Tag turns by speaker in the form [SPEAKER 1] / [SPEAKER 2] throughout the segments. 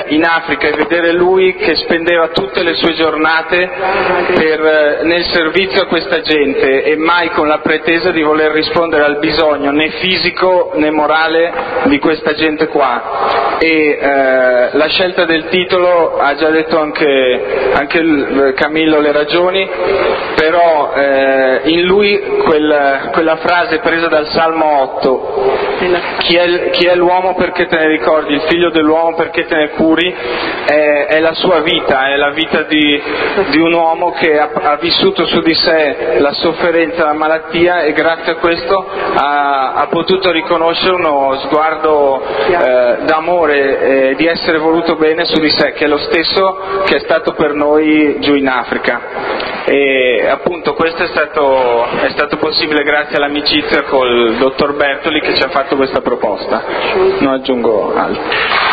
[SPEAKER 1] in Africa e vedere lui che spendeva tutte le sue giornate nel servizio a questa gente e mai con la pretesa di voler rispondere al bisogno né fisico né morale di questa gente qua. E la scelta del titolo ha già detto anche Camillo le ragioni, però in lui quella frase presa dal Salmo 8, chi è l'uomo perché te ne ricordi, il figlio dell'uomo perché te ne curi, è la sua vita, è la vita di un uomo che ha vissuto su di sé la sofferenza, la malattia, e grazie a questo ha potuto riconoscere uno sguardo d'amore, di essere voluto bene su di sé, che è lo stesso che è stato per noi giù in Africa. E appunto questo è stato possibile grazie all'amicizia col dottor Bertoli che ci ha fatto questa proposta. Non aggiungo altro.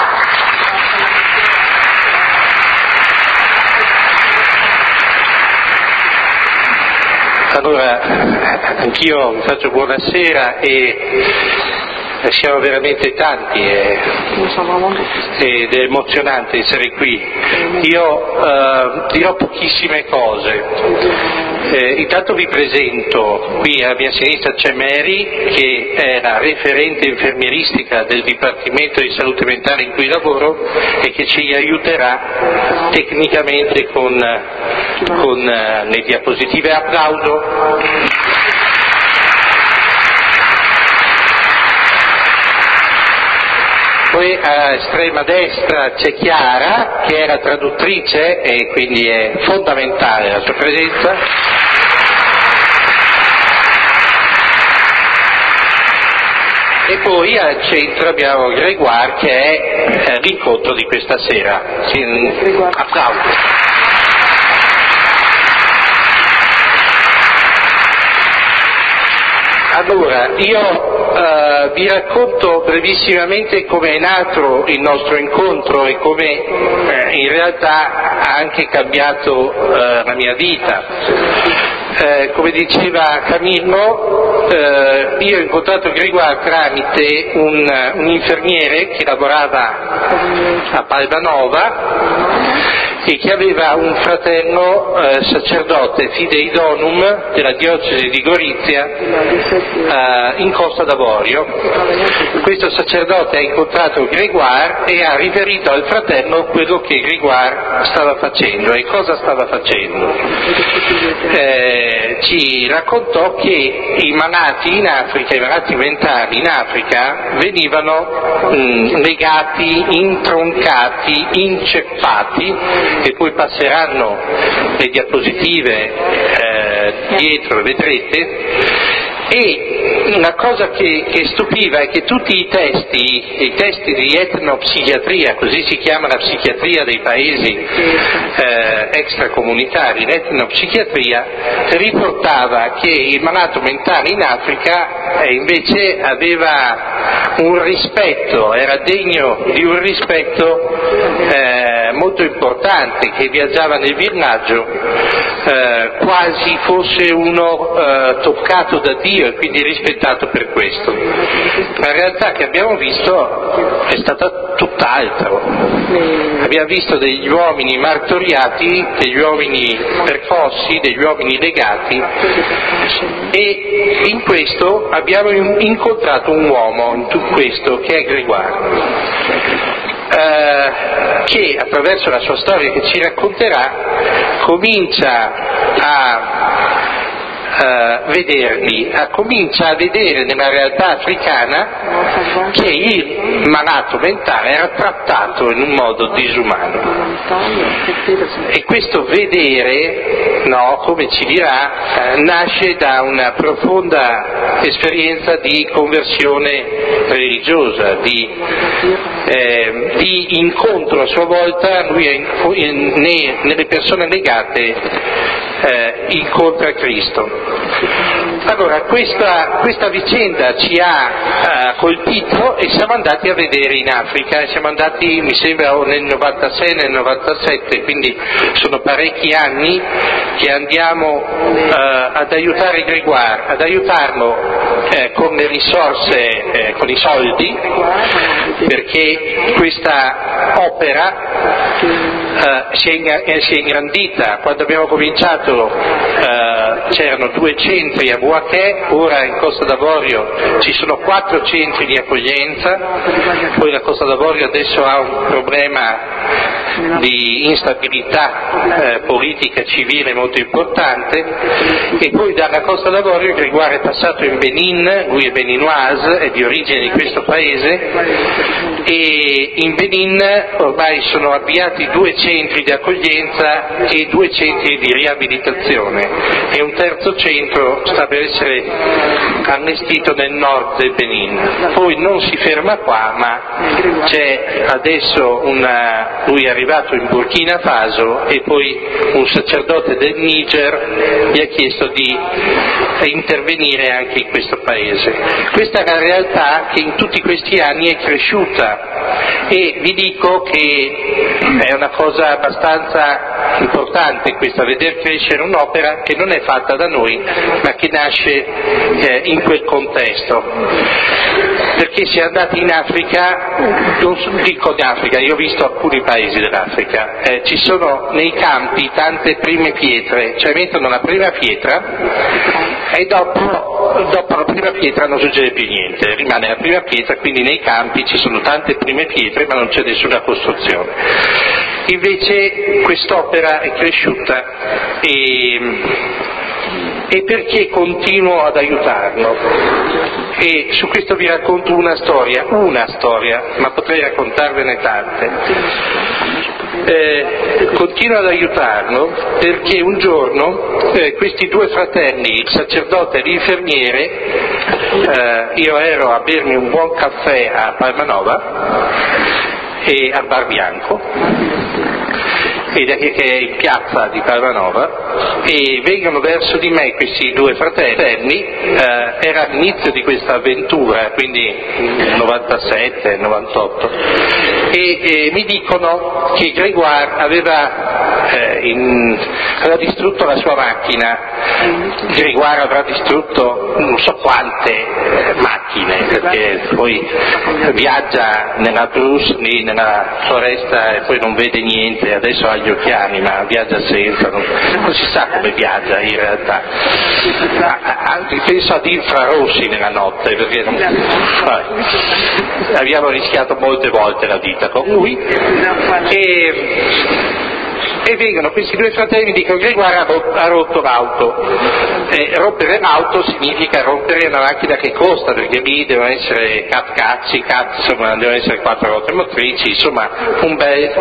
[SPEAKER 2] Allora, anch'io vi faccio buonasera e siamo veramente tanti ed è emozionante essere qui. Io dirò pochissime cose. Intanto vi presento, qui alla mia sinistra c'è Mary, che è la referente infermieristica del Dipartimento di Salute Mentale in cui lavoro e che ci aiuterà tecnicamente con le diapositive. Applauso. Poi a estrema destra c'è Chiara, che è la traduttrice e quindi è fondamentale la sua presenza. E poi al centro abbiamo Gregoire, che è l'incontro di questa sera. Applauso. Allora, io vi racconto brevissimamente come è nato il nostro incontro e come in realtà ha anche cambiato la mia vita. Come diceva Camillo, io ho incontrato Gregoire tramite un infermiere che lavorava a Palmanova e che aveva un fratello sacerdote fidei donum della diocesi di Gorizia in Costa d'Avorio. Questo sacerdote ha incontrato Gregoire e ha riferito al fratello quello che Gregoire stava facendo e cosa stava facendo. Ci raccontò che i malati in Africa, i malati mentali in Africa venivano legati, introncati, inceppati, e poi passeranno le diapositive dietro, le vedrete. E una cosa che stupiva è che tutti i testi di etnopsichiatria, così si chiama la psichiatria dei paesi extracomunitari, l'etnopsichiatria riportava che il malato mentale in Africa invece aveva un rispetto, era degno di un rispetto molto importante, che viaggiava nel villaggio quasi fosse uno toccato da Dio e quindi rispettato per questo. La realtà che abbiamo visto è stata tutt'altro. Abbiamo visto degli uomini martoriati, degli uomini percossi, degli uomini legati, e in questo abbiamo incontrato un uomo, in tutto questo, che è Gregoire, che attraverso la sua storia che ci racconterà comincia a comincia a vedere nella realtà africana che il malato mentale era trattato in un modo disumano. E questo vedere, come ci dirà, nasce da una profonda esperienza di conversione religiosa, di incontro a sua volta. Lui nelle persone legate incontra Cristo. Allora questa vicenda ci ha colpito e siamo andati a vedere in Africa, siamo andati mi sembra nel 96, nel 97, quindi sono parecchi anni che andiamo ad aiutare Gregoire, ad aiutarlo con le risorse, con i soldi, perché questa opera si è ingrandita. Quando abbiamo cominciato c'erano 2 centri a Bouaké, ora in Costa d'Avorio ci sono 4 centri di accoglienza, poi la Costa d'Avorio adesso ha un problema di instabilità politica civile molto importante, e poi dalla Costa d'Avorio Grégoire è passato in Benin, lui è beninoise, è di origine di questo paese, e in Benin ormai sono avviati 2 centri di accoglienza e 2 centri di riabilitazione, e un terzo centro sta per essere allestito nel nord del Benin. Poi non si ferma qua, ma c'è adesso lui è arrivato in Burkina Faso, e poi un sacerdote del Niger gli ha chiesto di intervenire anche in questo paese. Questa è la realtà che in tutti questi anni è cresciuta, e vi dico che è una cosa abbastanza importante questa, veder crescere un'opera che non è fatta da noi, ma che nasce in quel contesto. Perché si è andati in Africa, non dico in Africa, io ho visto alcuni paesi dell'Africa, ci sono nei campi tante prime pietre, cioè mettono la prima pietra e dopo la prima pietra non succede più niente, rimane la prima pietra, quindi nei campi ci sono tante prime pietre ma non c'è nessuna costruzione. Invece quest'opera è cresciuta, e perché continuo ad aiutarlo? E su questo vi racconto una storia, ma potrei raccontarvene tante. Continuo ad aiutarlo perché un giorno questi 2 fratelli, il sacerdote e l'infermiere, io ero a bermi un buon caffè a Palmanova e al Bar Bianco, che è in piazza di Palmanova, e vengono verso di me questi 2 fratelli, era l'inizio di questa avventura, quindi 97, 98, e mi dicono che Grégoire aveva distrutto la sua macchina. Grégoire avrà distrutto non so quante macchine, perché poi viaggia nella Brousse, lì nella foresta, e poi non vede niente, adesso ha gli occhiali ma viaggia senza, non si sa come viaggia in realtà, penso ad infrarossi nella notte, perché abbiamo rischiato molte volte la vita con lui, e vengono questi 2 fratelli e dicono: Grégoire ha rotto l'auto. Rompere l'auto significa rompere una macchina che costa, perché lì devono essere cazzi, insomma devono essere 4 ruote motrici, insomma un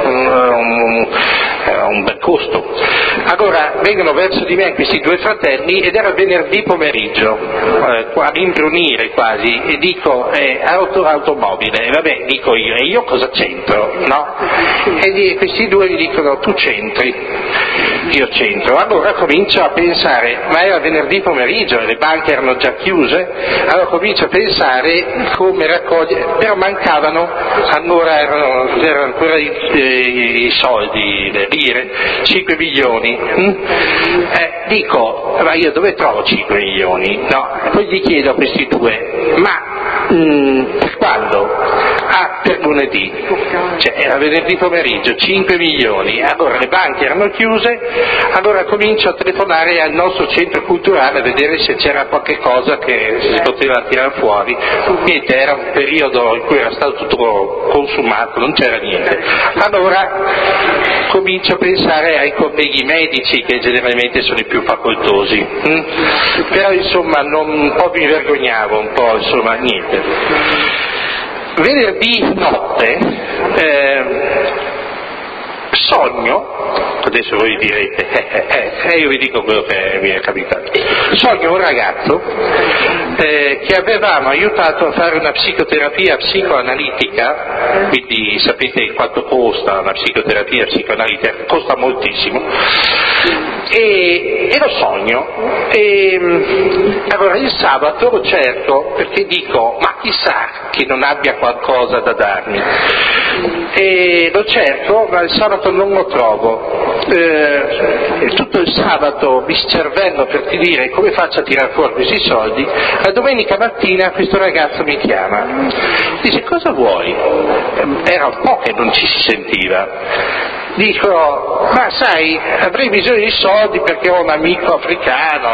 [SPEAKER 2] bel costo. Allora vengono verso di me questi 2 fratelli, ed era venerdì pomeriggio, a imbrunire quasi, e dico: ha rotto l'automobile. E vabbè, dico io, e io cosa c'entro, no? E questi 2 mi dicono: tu c'entri. Io c'entro. Allora comincio a pensare, ma era venerdì pomeriggio e le banche erano già chiuse, allora comincio a pensare come raccogliere, però mancavano, allora erano ancora i soldi, le lire, 5 milioni. Dico, ma io dove trovo 5 milioni? No, poi gli chiedo a questi 2, ma per quando? Per lunedì, cioè era venerdì pomeriggio, 5 milioni, allora le banche erano chiuse, allora comincio a telefonare al nostro centro culturale a vedere se c'era qualche cosa che si poteva tirare fuori. Niente, era un periodo in cui era stato tutto consumato, non c'era niente. Allora comincio a pensare ai colleghi medici, che generalmente sono i più facoltosi, però insomma un po' mi vergognavo, un po', insomma niente. Venerdì notte sogno, adesso voi direte, io vi dico quello che mi è capitato, sogno un ragazzo che avevamo aiutato a fare una psicoterapia psicoanalitica, quindi sapete quanto costa una psicoterapia psicoanalitica, costa moltissimo, e lo sogno, e allora il sabato lo cerco perché dico: ma chissà che non abbia qualcosa da darmi, e lo cerco, ma il sabato non lo trovo. Tutto il sabato mi scervello per ti dire come faccio a tirare fuori questi soldi. La domenica mattina questo ragazzo mi chiama, dice: cosa vuoi? Era un po' che non ci si sentiva. Dico: ma sai, avrei bisogno di soldi perché ho un amico africano,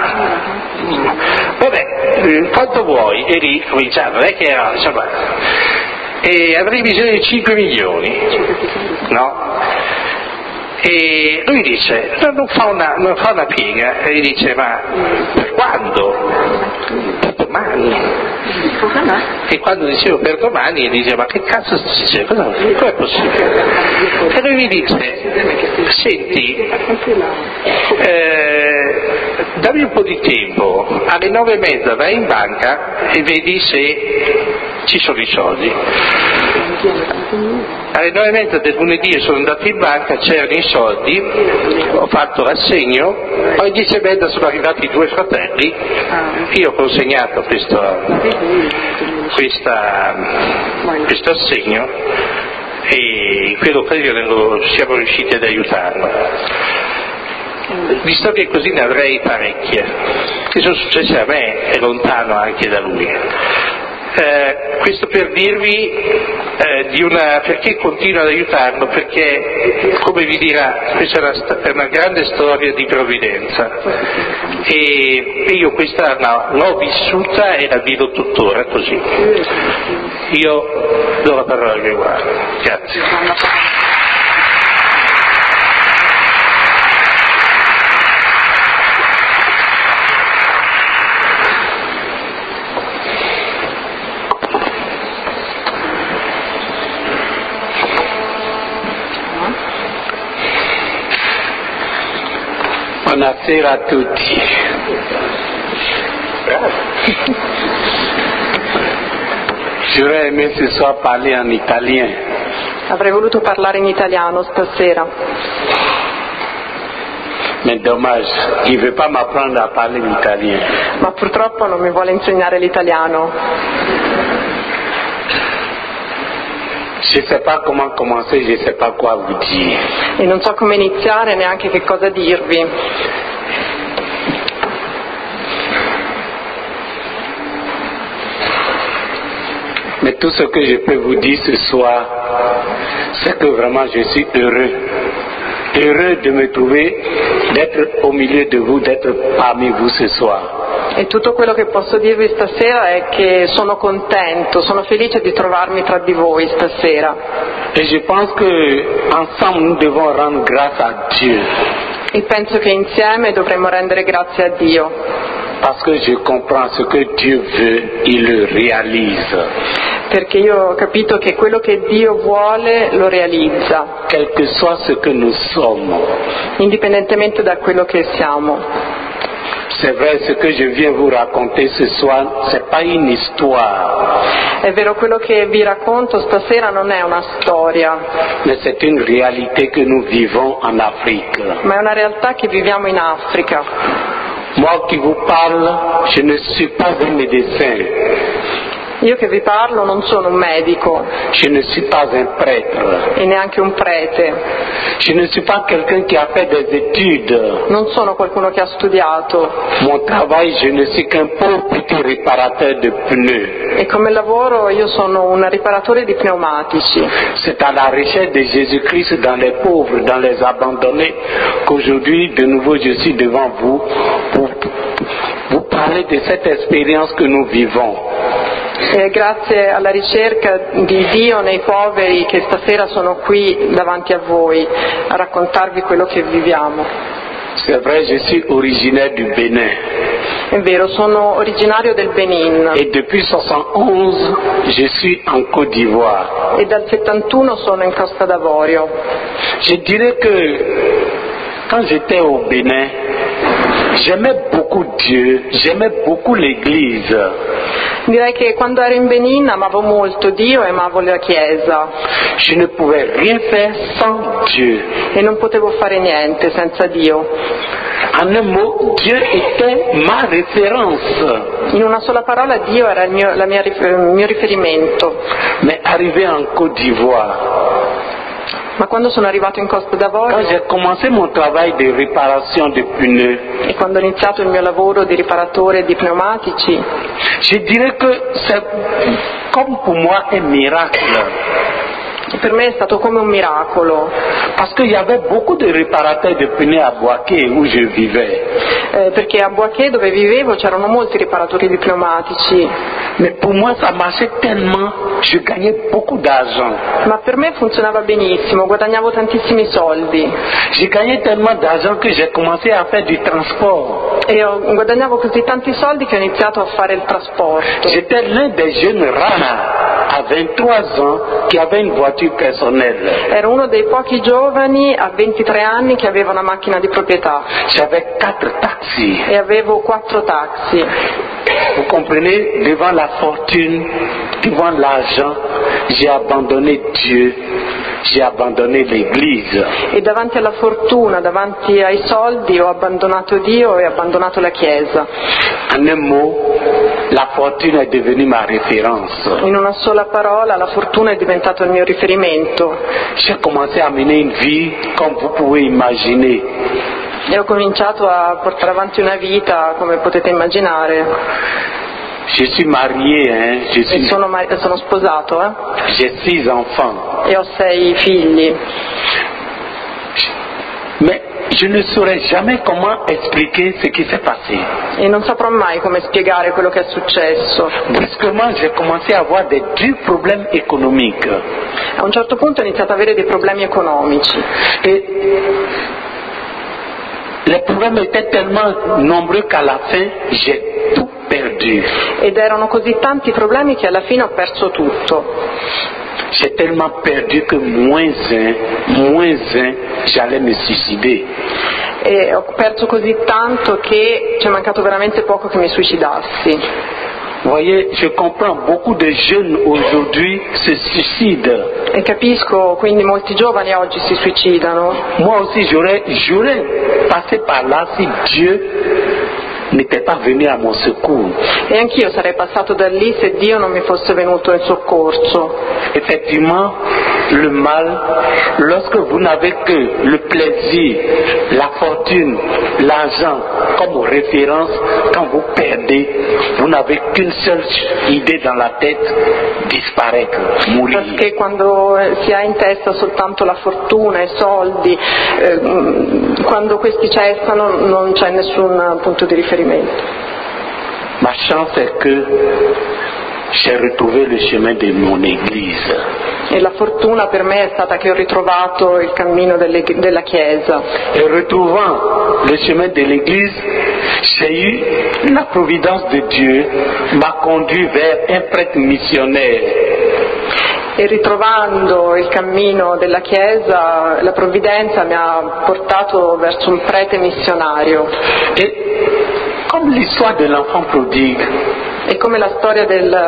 [SPEAKER 2] vabbè, quanto vuoi? E lì cominciava, non è che era, insomma, e avrei bisogno di 5 milioni, no? E lui dice: no, non fa una piega. E gli dice: ma per quando? Per domani. E quando dicevo per domani, gli dice: ma che cazzo sto dicendo? Com'è possibile? E lui mi dice: senti, dammi un po' di tempo, alle 9:30 vai in banca e vedi se ci sono i soldi. Alle 9:30 del lunedì sono andato in banca, c'erano i soldi, ho fatto l'assegno, poi alle 10:30 sono arrivati i 2 fratelli, io ho consegnato questo assegno e in quell'occasione siamo riusciti ad aiutarlo. Di storie così ne avrei parecchie, che sono successe a me e lontano anche da lui. Questo per dirvi perché continuo ad aiutarlo, perché, come vi dirà, questa è una grande storia di provvidenza e io questa l'ho vissuta e la vivo tuttora così. Io do la parola a Gregoire. Grazie.
[SPEAKER 3] Buonasera a tutti. J'aurais aimé ce soir parler en italien.
[SPEAKER 4] Avrei voluto parlare in italiano stasera.
[SPEAKER 3] Mais dommage, il ne veut pas m'apprendre à parler l'italien.
[SPEAKER 4] Ma purtroppo non mi vuole insegnare l'italiano.
[SPEAKER 3] Je ne sais pas comment commencer, je ne sais pas quoi vous dire.
[SPEAKER 4] E non so come iniziare, neanche che cosa dirvi.
[SPEAKER 3] Mais tout ce que je peux vous dire ce soir, c'est que vraiment je suis heureux de me trouver, d'être au milieu de vous, d'être parmi vous ce soir.
[SPEAKER 4] E tutto quello che posso dirvi stasera è che sono contento, sono felice di trovarmi tra di voi stasera.
[SPEAKER 3] Et je pense que ensemble nous devons rendre grâce à Dieu.
[SPEAKER 4] E penso che insieme dovremmo rendere grazie a Dio.
[SPEAKER 3] Parce que je comprends ce que Dieu veut, il le réalise.
[SPEAKER 4] Perché io ho capito che quello che Dio vuole lo realizza.
[SPEAKER 3] Quel que soit ce que nous sommes.
[SPEAKER 4] Indipendentemente da quello che siamo.
[SPEAKER 3] C'est vrai, ce que je viens vous raconter ce soir, c'est pas une histoire.
[SPEAKER 4] È vero, quello che vi racconto stasera non è una storia.
[SPEAKER 3] Mais c'est une réalité que nous vivons en Afrique.
[SPEAKER 4] Ma è una realtà che viviamo in Africa.
[SPEAKER 3] Moi qui vous parle, je ne suis pas un médecin.
[SPEAKER 4] Io che vi parlo non sono un medico.
[SPEAKER 3] Je ne suis pas un prêtre.
[SPEAKER 4] E neanche un prete.
[SPEAKER 3] Je ne suis pas quelqu'un qui a fait des études.
[SPEAKER 4] Non sono qualcuno che ha studiato.
[SPEAKER 3] Mon travail, je ne suis qu'un pauvre petit réparateur de pneus.
[SPEAKER 4] E come lavoro io sono un riparatore di pneumatici.
[SPEAKER 3] C'est à la recherche de Jésus-Christ dans les pauvres, dans les abandonnés, qu'aujourd'hui de nouveau je suis devant vous pour vous parler de cette expérience que nous vivons.
[SPEAKER 4] E grazie alla ricerca di Dio nei poveri che stasera sono qui davanti a voi a raccontarvi quello che viviamo.
[SPEAKER 3] C'est vrai, je suis originaire du Bénin.
[SPEAKER 4] È vero, sono originario del Benin.
[SPEAKER 3] Et depuis 71, je suis en Côte d'Ivoire.
[SPEAKER 4] E dal 71 sono in Costa d'Avorio.
[SPEAKER 3] Je dirais que quand j'étais au Bénin, j'aimais beaucoup Dieu, j'aimais beaucoup l'Église.
[SPEAKER 4] Direi che quando ero in Benin amavo molto Dio e amavo la Chiesa.
[SPEAKER 3] Je ne pouvais rien faire sans Dieu.
[SPEAKER 4] E non potevo fare niente senza Dio.
[SPEAKER 3] En un mot, Dieu était ma référence.
[SPEAKER 4] In una sola parola, Dio era il mio riferimento.
[SPEAKER 3] Mais arrivé en Côte d'Ivoire,
[SPEAKER 4] Ma quando sono arrivato in Costa
[SPEAKER 3] quand
[SPEAKER 4] d'Avorio
[SPEAKER 3] j'ai commencé mon travail de réparation de pneus,
[SPEAKER 4] e quando ho iniziato il mio lavoro di riparatore di pneumatici,
[SPEAKER 3] je dirais que c'est comme pour moi un miracle.
[SPEAKER 4] per me è stato come un miracolo,
[SPEAKER 3] Parce qu'il y avait beaucoup de réparateurs de pneus à Boaké où je vivais.
[SPEAKER 4] perché a Boaké, dove vivevo, c'erano molti riparatori di pneumatici,
[SPEAKER 3] Mais pour moi, ça marchait tellement, je gagnais beaucoup d'argent.
[SPEAKER 4] ma per me funzionava benissimo, guadagnavo tantissimi soldi
[SPEAKER 3] J'ai gagné tellement d'argent que j'ai commencé à faire du transport.
[SPEAKER 4] e guadagnavo così tanti soldi che ho iniziato a fare il trasporto.
[SPEAKER 3] J'étais l'un des jeunes rares à 23 ans qui avait une voiture personnelle.
[SPEAKER 4] Ero uno dei pochi giovani a 23 anni che aveva una macchina di proprietà
[SPEAKER 3] J'avais 4 taxis.
[SPEAKER 4] e avevo 4 taxi.
[SPEAKER 3] Vous comprenez, devant la fortune, devant l'argent, j'ai abandonné Dieu, j'ai abandonné l'Église.
[SPEAKER 4] E davanti alla fortuna, davanti ai soldi, ho abbandonato Dio e ho abbandonato la Chiesa.
[SPEAKER 3] En un mot, la fortune est devenue ma référence.
[SPEAKER 4] In una sola parola, la fortuna è diventato il mio riferimento
[SPEAKER 3] J'ai commencé à mener une vie comme vous pouvez imaginer.
[SPEAKER 4] e ho cominciato a portare avanti una vita, come potete immaginare.
[SPEAKER 3] Je suis marié,
[SPEAKER 4] E sono sposato
[SPEAKER 3] j'ai 6 enfants.
[SPEAKER 4] e ho 6 figli.
[SPEAKER 3] Mais je ne saurais jamais comment expliquer ce qui s'est passé.
[SPEAKER 4] E non saprò mai come spiegare quello che è successo.
[SPEAKER 3] Brusquement, j'ai commencé à avoir des durs problèmes économiques.
[SPEAKER 4] A un certo punto ho iniziato ad avere dei problemi economici
[SPEAKER 3] Et les problèmes étaient tellement nombreux qu'à la fin, j'ai tout perdu.
[SPEAKER 4] ed erano così tanti problemi che alla fine ho perso tutto.
[SPEAKER 3] J'ai tellement perdu que moins un, j'allais me suicider.
[SPEAKER 4] E ho perso così tanto che ci è mancato veramente poco che mi suicidassi.
[SPEAKER 3] Vous voyez, je comprends, beaucoup de jeunes aujourd'hui se suicident.
[SPEAKER 4] E capisco, quindi molti giovani oggi si suicidano.
[SPEAKER 3] Moi aussi, j'aurais passé par là si Dieu n'était pas venu à mon secours.
[SPEAKER 4] E anch'io sarei passato da lì se Dio non mi fosse venuto in soccorso.
[SPEAKER 3] Effectivement, le mal, lorsque vous n'avez que le plaisir, la fortune, l'argent comme référence, quand vous perdez, vous n'avez qu'une seule idée dans la tête, disparaître, mourir.
[SPEAKER 4] Perché quando si ha in testa soltanto la fortuna, i soldi, quando questi cessano non c'è nessun punto di riferimento.
[SPEAKER 3] Ma chance est que j'ai retrouvé le chemin de mon église.
[SPEAKER 4] E la fortuna per me è stata che ho ritrovato il cammino della Chiesa.
[SPEAKER 3] Et retrouvant le chemin de l'église, j'ai eu la providence de Dieu, m'a conduit vers un prêtre missionnaire.
[SPEAKER 4] E ritrovando il cammino della Chiesa, la provvidenza mi ha portato verso un prete missionario.
[SPEAKER 3] Et comme l'histoire de l'enfant prodigue,
[SPEAKER 4] È come la storia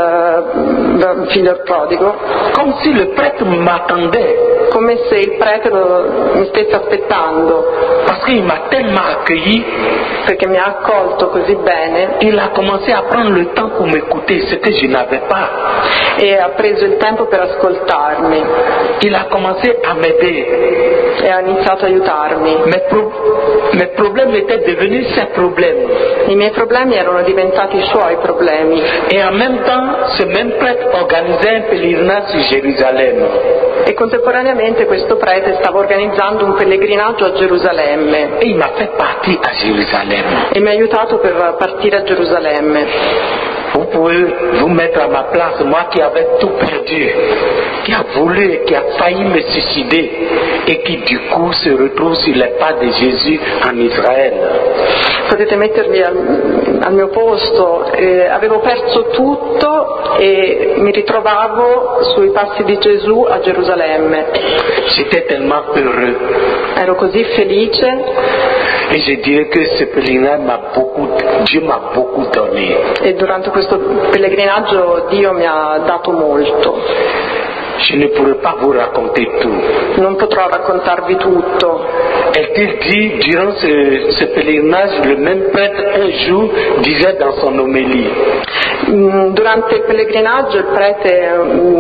[SPEAKER 4] del figlio prodigo,
[SPEAKER 3] comme si le prêtre m'attendait,
[SPEAKER 4] come se il prete mi stesse aspettando,
[SPEAKER 3] parce qu'il m'a tellement accueilli,
[SPEAKER 4] perché mi ha accolto così bene
[SPEAKER 3] il a commencé à prendre le temps pour m'écouter, ce que je n'avais pas.
[SPEAKER 4] e ha preso il tempo per ascoltarmi
[SPEAKER 3] Il a commencé à m'aider.
[SPEAKER 4] e ha iniziato a aiutarmi.
[SPEAKER 3] Mes problèmes étaient devenus ses problèmes.
[SPEAKER 4] I miei problemi erano diventati i suoi problemi.
[SPEAKER 3] Et en même temps, ce même prêtre organisait un pèlerinage sur Jérusalem.
[SPEAKER 4] E contemporaneamente questo prete stava organizzando un pellegrinaggio a Gerusalemme
[SPEAKER 3] Et il m'a fait partir à Jérusalem.
[SPEAKER 4] e mi ha aiutato per partire a Gerusalemme.
[SPEAKER 3] Vous pouvez vous mettre à ma place, moi qui avais tout perdu, qui a voulu, qui a failli me suicider et qui du coup se retrouve sur les pas de Jésus en Israël.
[SPEAKER 4] Potete mettervi al mio posto, avevo perso tutto e mi ritrovavo sui passi di Gesù a Gerusalemme.
[SPEAKER 3] J'étais tellement heureux.
[SPEAKER 4] Ero così felice
[SPEAKER 3] Et je dirais que ce pèlerinage Dieu m'a beaucoup donné.
[SPEAKER 4] e durante questo pellegrinaggio Dio mi ha dato molto.
[SPEAKER 3] Je ne pourrais pas vous raconter tout.
[SPEAKER 4] Non potrò raccontarvi tutto,
[SPEAKER 3] est-il dit, durant ce pèlerinage, le même prêtre un jour disait dans son homélie.
[SPEAKER 4] Durante il pellegrinaggio il prete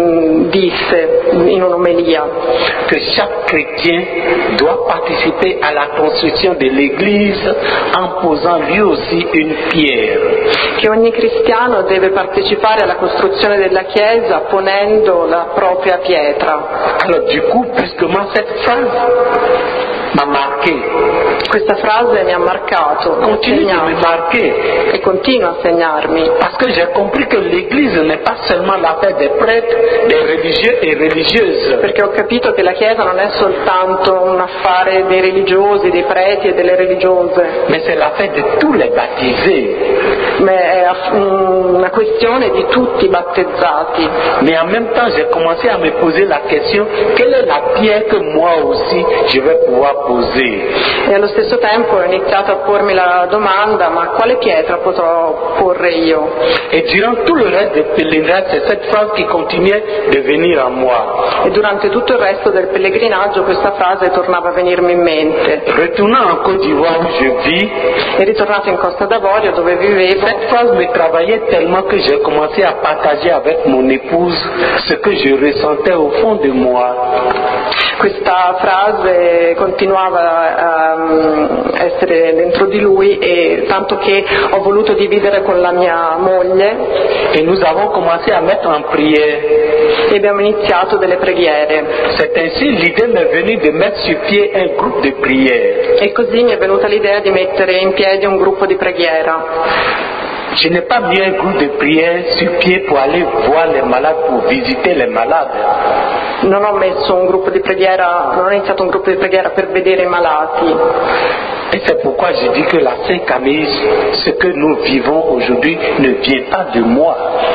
[SPEAKER 4] disse in un'omelia
[SPEAKER 3] Que chaque chrétien doit participer à la construction de l'église en posant lui aussi une pierre.
[SPEAKER 4] che ogni cristiano deve partecipare alla costruzione della Chiesa ponendo la propria pietra.
[SPEAKER 3] Alors du coup, brusquement, cette phrase m'a marqué.
[SPEAKER 4] Questa frase mi ha marcato, mi ha
[SPEAKER 3] Continue de me
[SPEAKER 4] segnato
[SPEAKER 3] marquer.
[SPEAKER 4] e continua a segnarmi,
[SPEAKER 3] Parce que j'ai compris que l'église n'est pas seulement l'affaire des prêtres, des religieux et religieuses.
[SPEAKER 4] perché ho capito che la Chiesa non è soltanto un affare dei religiosi, dei preti e delle religiose,
[SPEAKER 3] Mais c'est l'affaire de tous les baptisés.
[SPEAKER 4] ma è una questione di tutti i battezzati.
[SPEAKER 3] Mais en même temps, j'ai commencé à me poser la question, quelle est la pierre que moi aussi je vais pouvoir poser?
[SPEAKER 4] E allo stesso tempo ho iniziato a pormi la domanda, ma quale pietra potrò porre io?
[SPEAKER 3] Et durant tout le reste du pèlerinage, c'est cette phrase qui continuait de venir en moi.
[SPEAKER 4] E durante tutto il resto del pellegrinaggio questa frase tornava a venirmi in mente.
[SPEAKER 3] Retournant en Côte d'Ivoire où je vis,
[SPEAKER 4] E ritornato in Costa d'Avorio dove vivevo,
[SPEAKER 3] cette phrase me travaillait tellement que j'ai commencé à partager avec mon épouse ce que je ressentais au fond de moi.
[SPEAKER 4] questa frase continuava a essere dentro di lui, e tanto che ho voluto dividere con la mia moglie
[SPEAKER 3] Et nous avons commencé à mettre en prière.
[SPEAKER 4] e abbiamo iniziato delle preghiere.
[SPEAKER 3] C'est ainsi l'idée m'est venue de mettre sur pied un groupe de prière.
[SPEAKER 4] E così mi è venuta l'idea di mettere in piedi un gruppo di preghiera.
[SPEAKER 3] Je n'ai pas mis un groupe de prière sur pied pour aller voir les malades, pour visiter les malades.
[SPEAKER 4] Non ho messo un gruppo di preghiera, non ho iniziato un gruppo di preghiera per vedere i malati.
[SPEAKER 3] Et c'est pourquoi je dis que la Sainte Camille, ce que nous vivons aujourd'hui, ne vient pas de moi.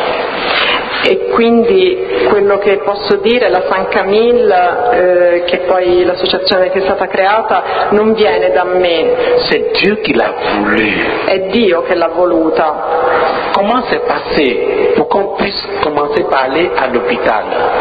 [SPEAKER 4] E quindi quello che posso dire, la San Camille, che è poi l'associazione che è stata creata, non viene da me,
[SPEAKER 3] C'est Dieu qui l'a voulu.
[SPEAKER 4] è Dio che l'ha voluta.
[SPEAKER 3] Comment c'est passé pour qu'on puisse commencer par aller à l'hôpital?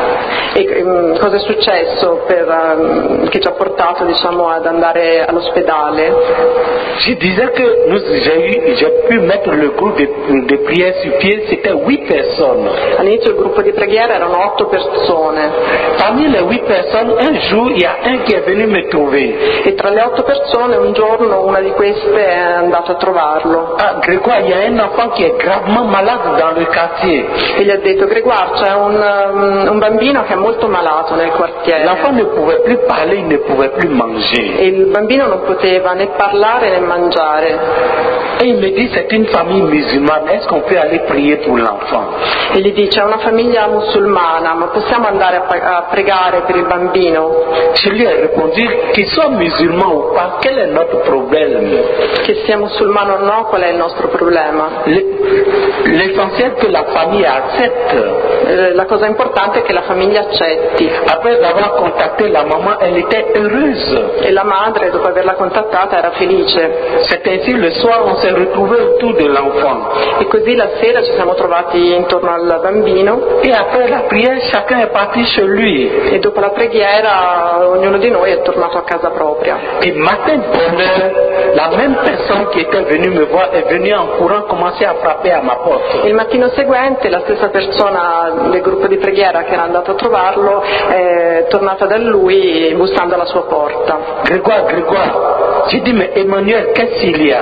[SPEAKER 4] E cosa è successo che ci ha portato, diciamo, ad andare all'ospedale?
[SPEAKER 3] Je disais que j'ai pu mettre le groupe de prière sur pied, c'était 8 personnes.
[SPEAKER 4] All'inizio il gruppo di preghiera erano 8 persone,
[SPEAKER 3] Parmi les 8 personnes, un jour, il y a un qui est venu me trouver.
[SPEAKER 4] e tra le 8 persone un giorno una di queste è andata a trovarlo
[SPEAKER 3] Ah, Grégoire, il y a un enfant qui est gravement malade dans le quartier.
[SPEAKER 4] e gli ha detto: Grégoire, c'è un bambino che è molto malato nel quartiere.
[SPEAKER 3] L'enfant ne pouvait plus parler, il ne pouvait plus manger.
[SPEAKER 4] E il bambino non poteva né parlare né mangiare.
[SPEAKER 3] Et il me dit, c'est une famille musulmane, est-ce qu'on peut aller prier pour l'enfant?
[SPEAKER 4] E gli dice: è una famiglia musulmana, ma possiamo andare a pregare per il bambino?
[SPEAKER 3] Je lui ai répondu, qu'ils soient musulmans ou pas, quel est notre problème?
[SPEAKER 4] Che sia musulmano o no, qual è il nostro problema?
[SPEAKER 3] L'essentiel è che la famille accepte.
[SPEAKER 4] La cosa importante è che la famiglia accetti.
[SPEAKER 3] Après avoir contacté la maman, elle était heureuse.
[SPEAKER 4] E la madre, dopo averla contattata, era felice.
[SPEAKER 3] C'est ainsi, le soir, on s'est retrouvés autour de l'enfant.
[SPEAKER 4] E così la sera ci siamo trovati intorno al bambino,
[SPEAKER 3] Et après la prière, chacun est parti chez lui.
[SPEAKER 4] e dopo la preghiera ognuno di noi è tornato a casa propria.
[SPEAKER 3] Et matin de bonheur, la même personne qui était venue me voir est venue en courant commencer à frapper à ma porte.
[SPEAKER 4] Il mattino seguente la stessa persona del gruppo di preghiera che era andato a trovarlo è tornata da lui bussando alla sua porta.
[SPEAKER 3] Grégoire, j'ai dit, mais Emmanuel, qu'est-ce qu'il y a?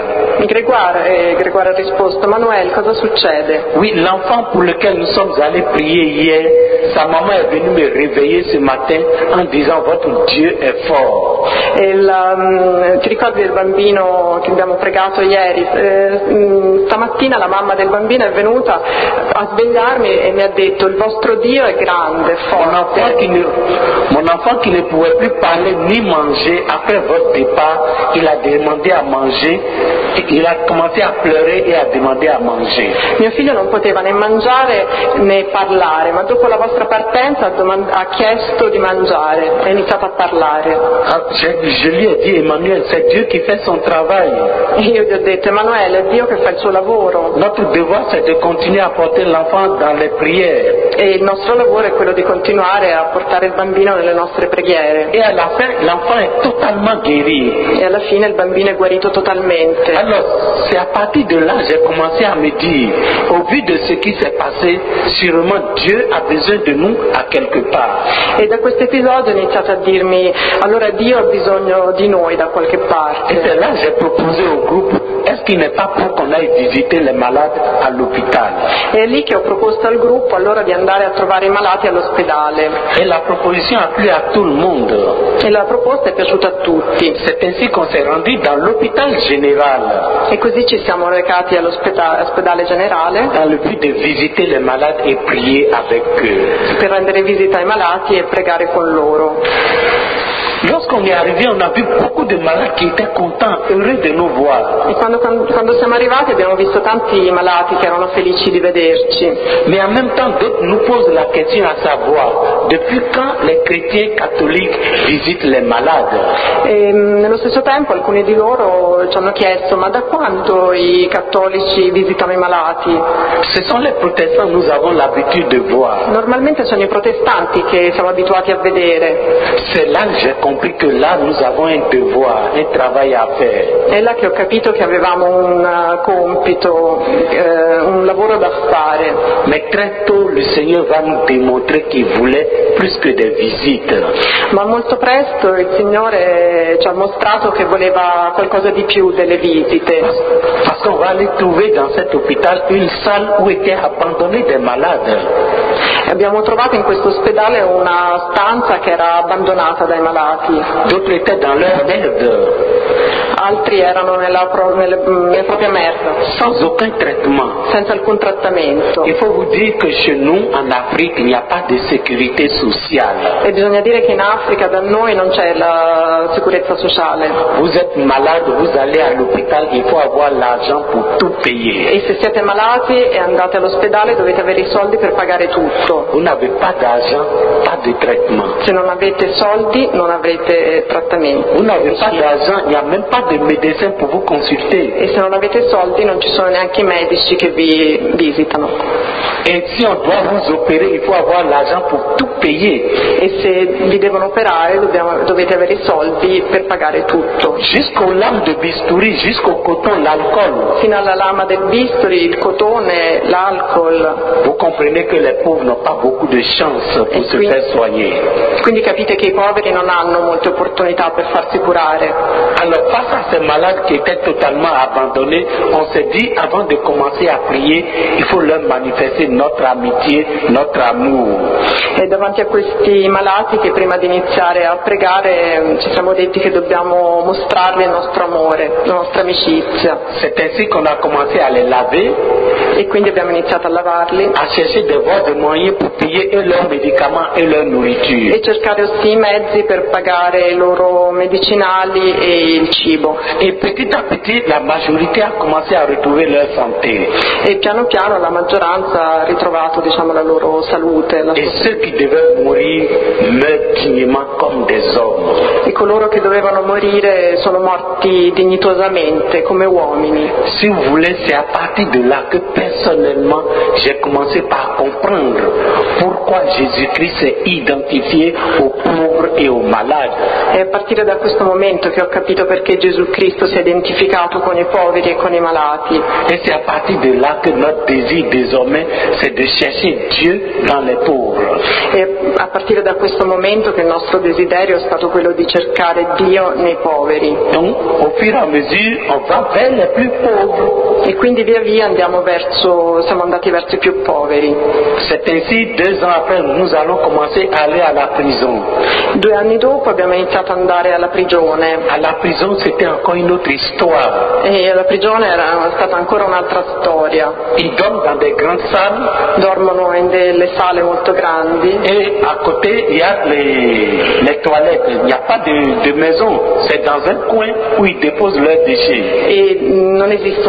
[SPEAKER 4] Grégoire ha risposto: Manuel, cosa succede?
[SPEAKER 3] Oui, l'enfant pour lequel nous sommes allés prier hier, sa maman est venue me réveiller ce matin en disant, votre Dieu est fort.
[SPEAKER 4] Ti ricordi del bambino che abbiamo pregato ieri? Stamattina la mamma del bambino è venuta a svegliarmi e mi ha detto: il vostro Dio è grande, forte.
[SPEAKER 3] Mon enfant qui ne pouvait plus parler ni manger, après votre départ, il a demandé à manger, et il a commencé à pleurer et a demandé à manger.
[SPEAKER 4] Mio figlio non poteva né mangiare né parlare, ma dopo la vostra partenza ha chiesto di mangiare, ha iniziato a parlare.
[SPEAKER 3] J'ai je lui ai dit, Emmanuel, c'est Dieu qui fait son travail.
[SPEAKER 4] E io gli ho detto, Emanuele, è Dio che fa il suo lavoro.
[SPEAKER 3] Notre devoir, c'est de continuer à porter l'enfant dans les prières.
[SPEAKER 4] E il nostro lavoro è quello di continuare a portare il bambino nelle nostre preghiere.
[SPEAKER 3] Et à la fin, l'enfant est totalement guéri.
[SPEAKER 4] E alla fine il bambino è guarito totalmente.
[SPEAKER 3] Alors, c'est à partir de là, j'ai commencé à me dire, au vu de ce qui s'est passé, sûrement Dieu a besoin de nous à quelque part.
[SPEAKER 4] E da questo episodio ho iniziato a dirmi, allora Dio ha bisogno di noi da qualche
[SPEAKER 3] Et
[SPEAKER 4] parte.
[SPEAKER 3] c'est là que j'ai proposé au groupe, est-ce qu'il n'est pas pour qu'on aille visiter les malades à l'hôpital?
[SPEAKER 4] E è lì che ho proposto al gruppo allora di andare a trovare i malati all'ospedale.
[SPEAKER 3] Et la proposition a plu à tout le monde.
[SPEAKER 4] E la proposta è piaciuta a tutti.
[SPEAKER 3] C'est ainsi qu'on s'est rendu dans l'hôpital général,
[SPEAKER 4] E così ci siamo recati all'ospedale generale
[SPEAKER 3] dans le but de visiter les malades et prier avec eux.
[SPEAKER 4] per rendere visita ai malati e pregare con loro.
[SPEAKER 3] Lorsqu'on est arrivé, on a vu beaucoup de malades qui étaient contents, heureux de nous voir.
[SPEAKER 4] E quando siamo arrivati abbiamo visto tanti malati che erano felici di vederci.
[SPEAKER 3] Mais en même temps, d'autres nous posent la question à savoir, depuis quand les chrétiens catholiques visitent les malades?
[SPEAKER 4] E nello stesso tempo alcuni di loro ci hanno chiesto, ma da quando i cattolici visitano i malati?
[SPEAKER 3] Ce sont les protestants, nous avons l'habitude de voir.
[SPEAKER 4] Normalmente sono i protestanti che siamo abituati a vedere.
[SPEAKER 3] C'est là que j'ai compris que là, nous avons un devoir, un travail à faire.
[SPEAKER 4] È là che ho capito che avevamo un compito, un lavoro da fare.
[SPEAKER 3] Mais très tôt, le Seigneur va nous démontrer qu'il voulait plus que des visites.
[SPEAKER 4] Ma molto presto il Signore ci ha mostrato che voleva qualcosa di più delle visite.
[SPEAKER 3] Parce qu'on va aller trouver dans cet hôpital une salle où étaient abandonnés des malades.
[SPEAKER 4] Abbiamo trovato in questo ospedale una stanza che era abbandonata dai malati.
[SPEAKER 3] D'autres étaient dans leur merde,
[SPEAKER 4] Altri erano nella propria merda,
[SPEAKER 3] sans aucun traitement.
[SPEAKER 4] senza alcun trattamento.
[SPEAKER 3] Il faut vous dire que chez nous, en Afrique, il n'y a pas de sécurité sociale.
[SPEAKER 4] E bisogna dire che in Africa da noi non c'è la sicurezza sociale.
[SPEAKER 3] Vous êtes malade, vous allez à l'hôpital, il faut avoir l'argent pour tout payer.
[SPEAKER 4] E se siete malati e andate all'ospedale dovete avere i soldi per pagare tutto.
[SPEAKER 3] Vous n'avez pas d'argent, pas de traitement.
[SPEAKER 4] Se non avete soldi non avrete trattamento.
[SPEAKER 3] Vous n'avez pas d'argent, il n'y a même pas de médecin pour vous consulter.
[SPEAKER 4] E se non avete soldi non ci sono neanche i medici che vi visitano.
[SPEAKER 3] Et si on doit vous opérer, il faut avoir l'argent pour tout payer.
[SPEAKER 4] E se vi devono operare dovete avere i soldi per pagare tutto.
[SPEAKER 3] Jusqu'aux lames de bistouri, jusqu'au coton, l'alcool.
[SPEAKER 4] Fino alla lama del bisturi, il cotone, l'alcol.
[SPEAKER 3] Vous comprenez que les pauvres n'ont pas beaucoup de chance pour se faire soigner.
[SPEAKER 4] Quindi capite che i poveri non hanno molte opportunità per farsi curare.
[SPEAKER 3] Alors face à ces malades qui étaient totalement abandonnés, on s'est dit avant de commencer à prier, il faut leur manifester notre amitié, notre amour.
[SPEAKER 4] E davanti a questi malati che prima di iniziare a pregare ci siamo detti che dobbiamo mostrarvi il nostro amore, la nostra amicizia.
[SPEAKER 3] C'est ainsi qu'on a commencé à les laver,
[SPEAKER 4] E quindi abbiamo iniziato a lavarli
[SPEAKER 3] à chercher des voies de moyens pour payer eux leurs médicaments et leur nourriture.
[SPEAKER 4] e cercare aussi i mezzi per pagare i loro medicinali e il cibo.
[SPEAKER 3] Et petit à petit, la majorité a commencé à retrouver leur santé.
[SPEAKER 4] E piano piano la maggioranza ha ritrovato, diciamo, la loro salute.
[SPEAKER 3] Et ceux qui devaient mourir meurent dignement comme des hommes.
[SPEAKER 4] E coloro che dovevano morire sono morti dignitosamente come uomini.
[SPEAKER 3] Si vous voulez, c'est à partir de là que personnellement, j'ai commencé par comprendre pourquoi Jésus-Christ s'est identifié aux pauvres et aux malades.
[SPEAKER 4] È a partire da questo momento che ho capito perché Gesù Cristo si è identificato con i poveri e con i malati.
[SPEAKER 3] Et c'est à partir de là que notre désir désormais, c'est de chercher Dieu dans les pauvres.
[SPEAKER 4] E a partire da questo momento che il nostro desiderio è stato quello di cercare Dio nei poveri.
[SPEAKER 3] Donc, au fur et à mesure, on va vers les plus pauvres.
[SPEAKER 4] E quindi via via siamo andati verso i più poveri.
[SPEAKER 3] C'est ainsi, 2 ans après, nous allons commencer à aller à la prison.
[SPEAKER 4] 2 anni dopo abbiamo iniziato ad andare alla prigione.
[SPEAKER 3] À la prison, c'était encore une autre histoire.
[SPEAKER 4] E alla prigione era stata ancora un'altra storia.
[SPEAKER 3] Ils dorment dans des grandes salles.
[SPEAKER 4] Dormono in delle sale molto grandi.
[SPEAKER 3] Et à côté, il y a les toilettes. Il n'y a pas de maison. C'est dans un coin où ils déposent leurs déchets.
[SPEAKER 4] E non esistono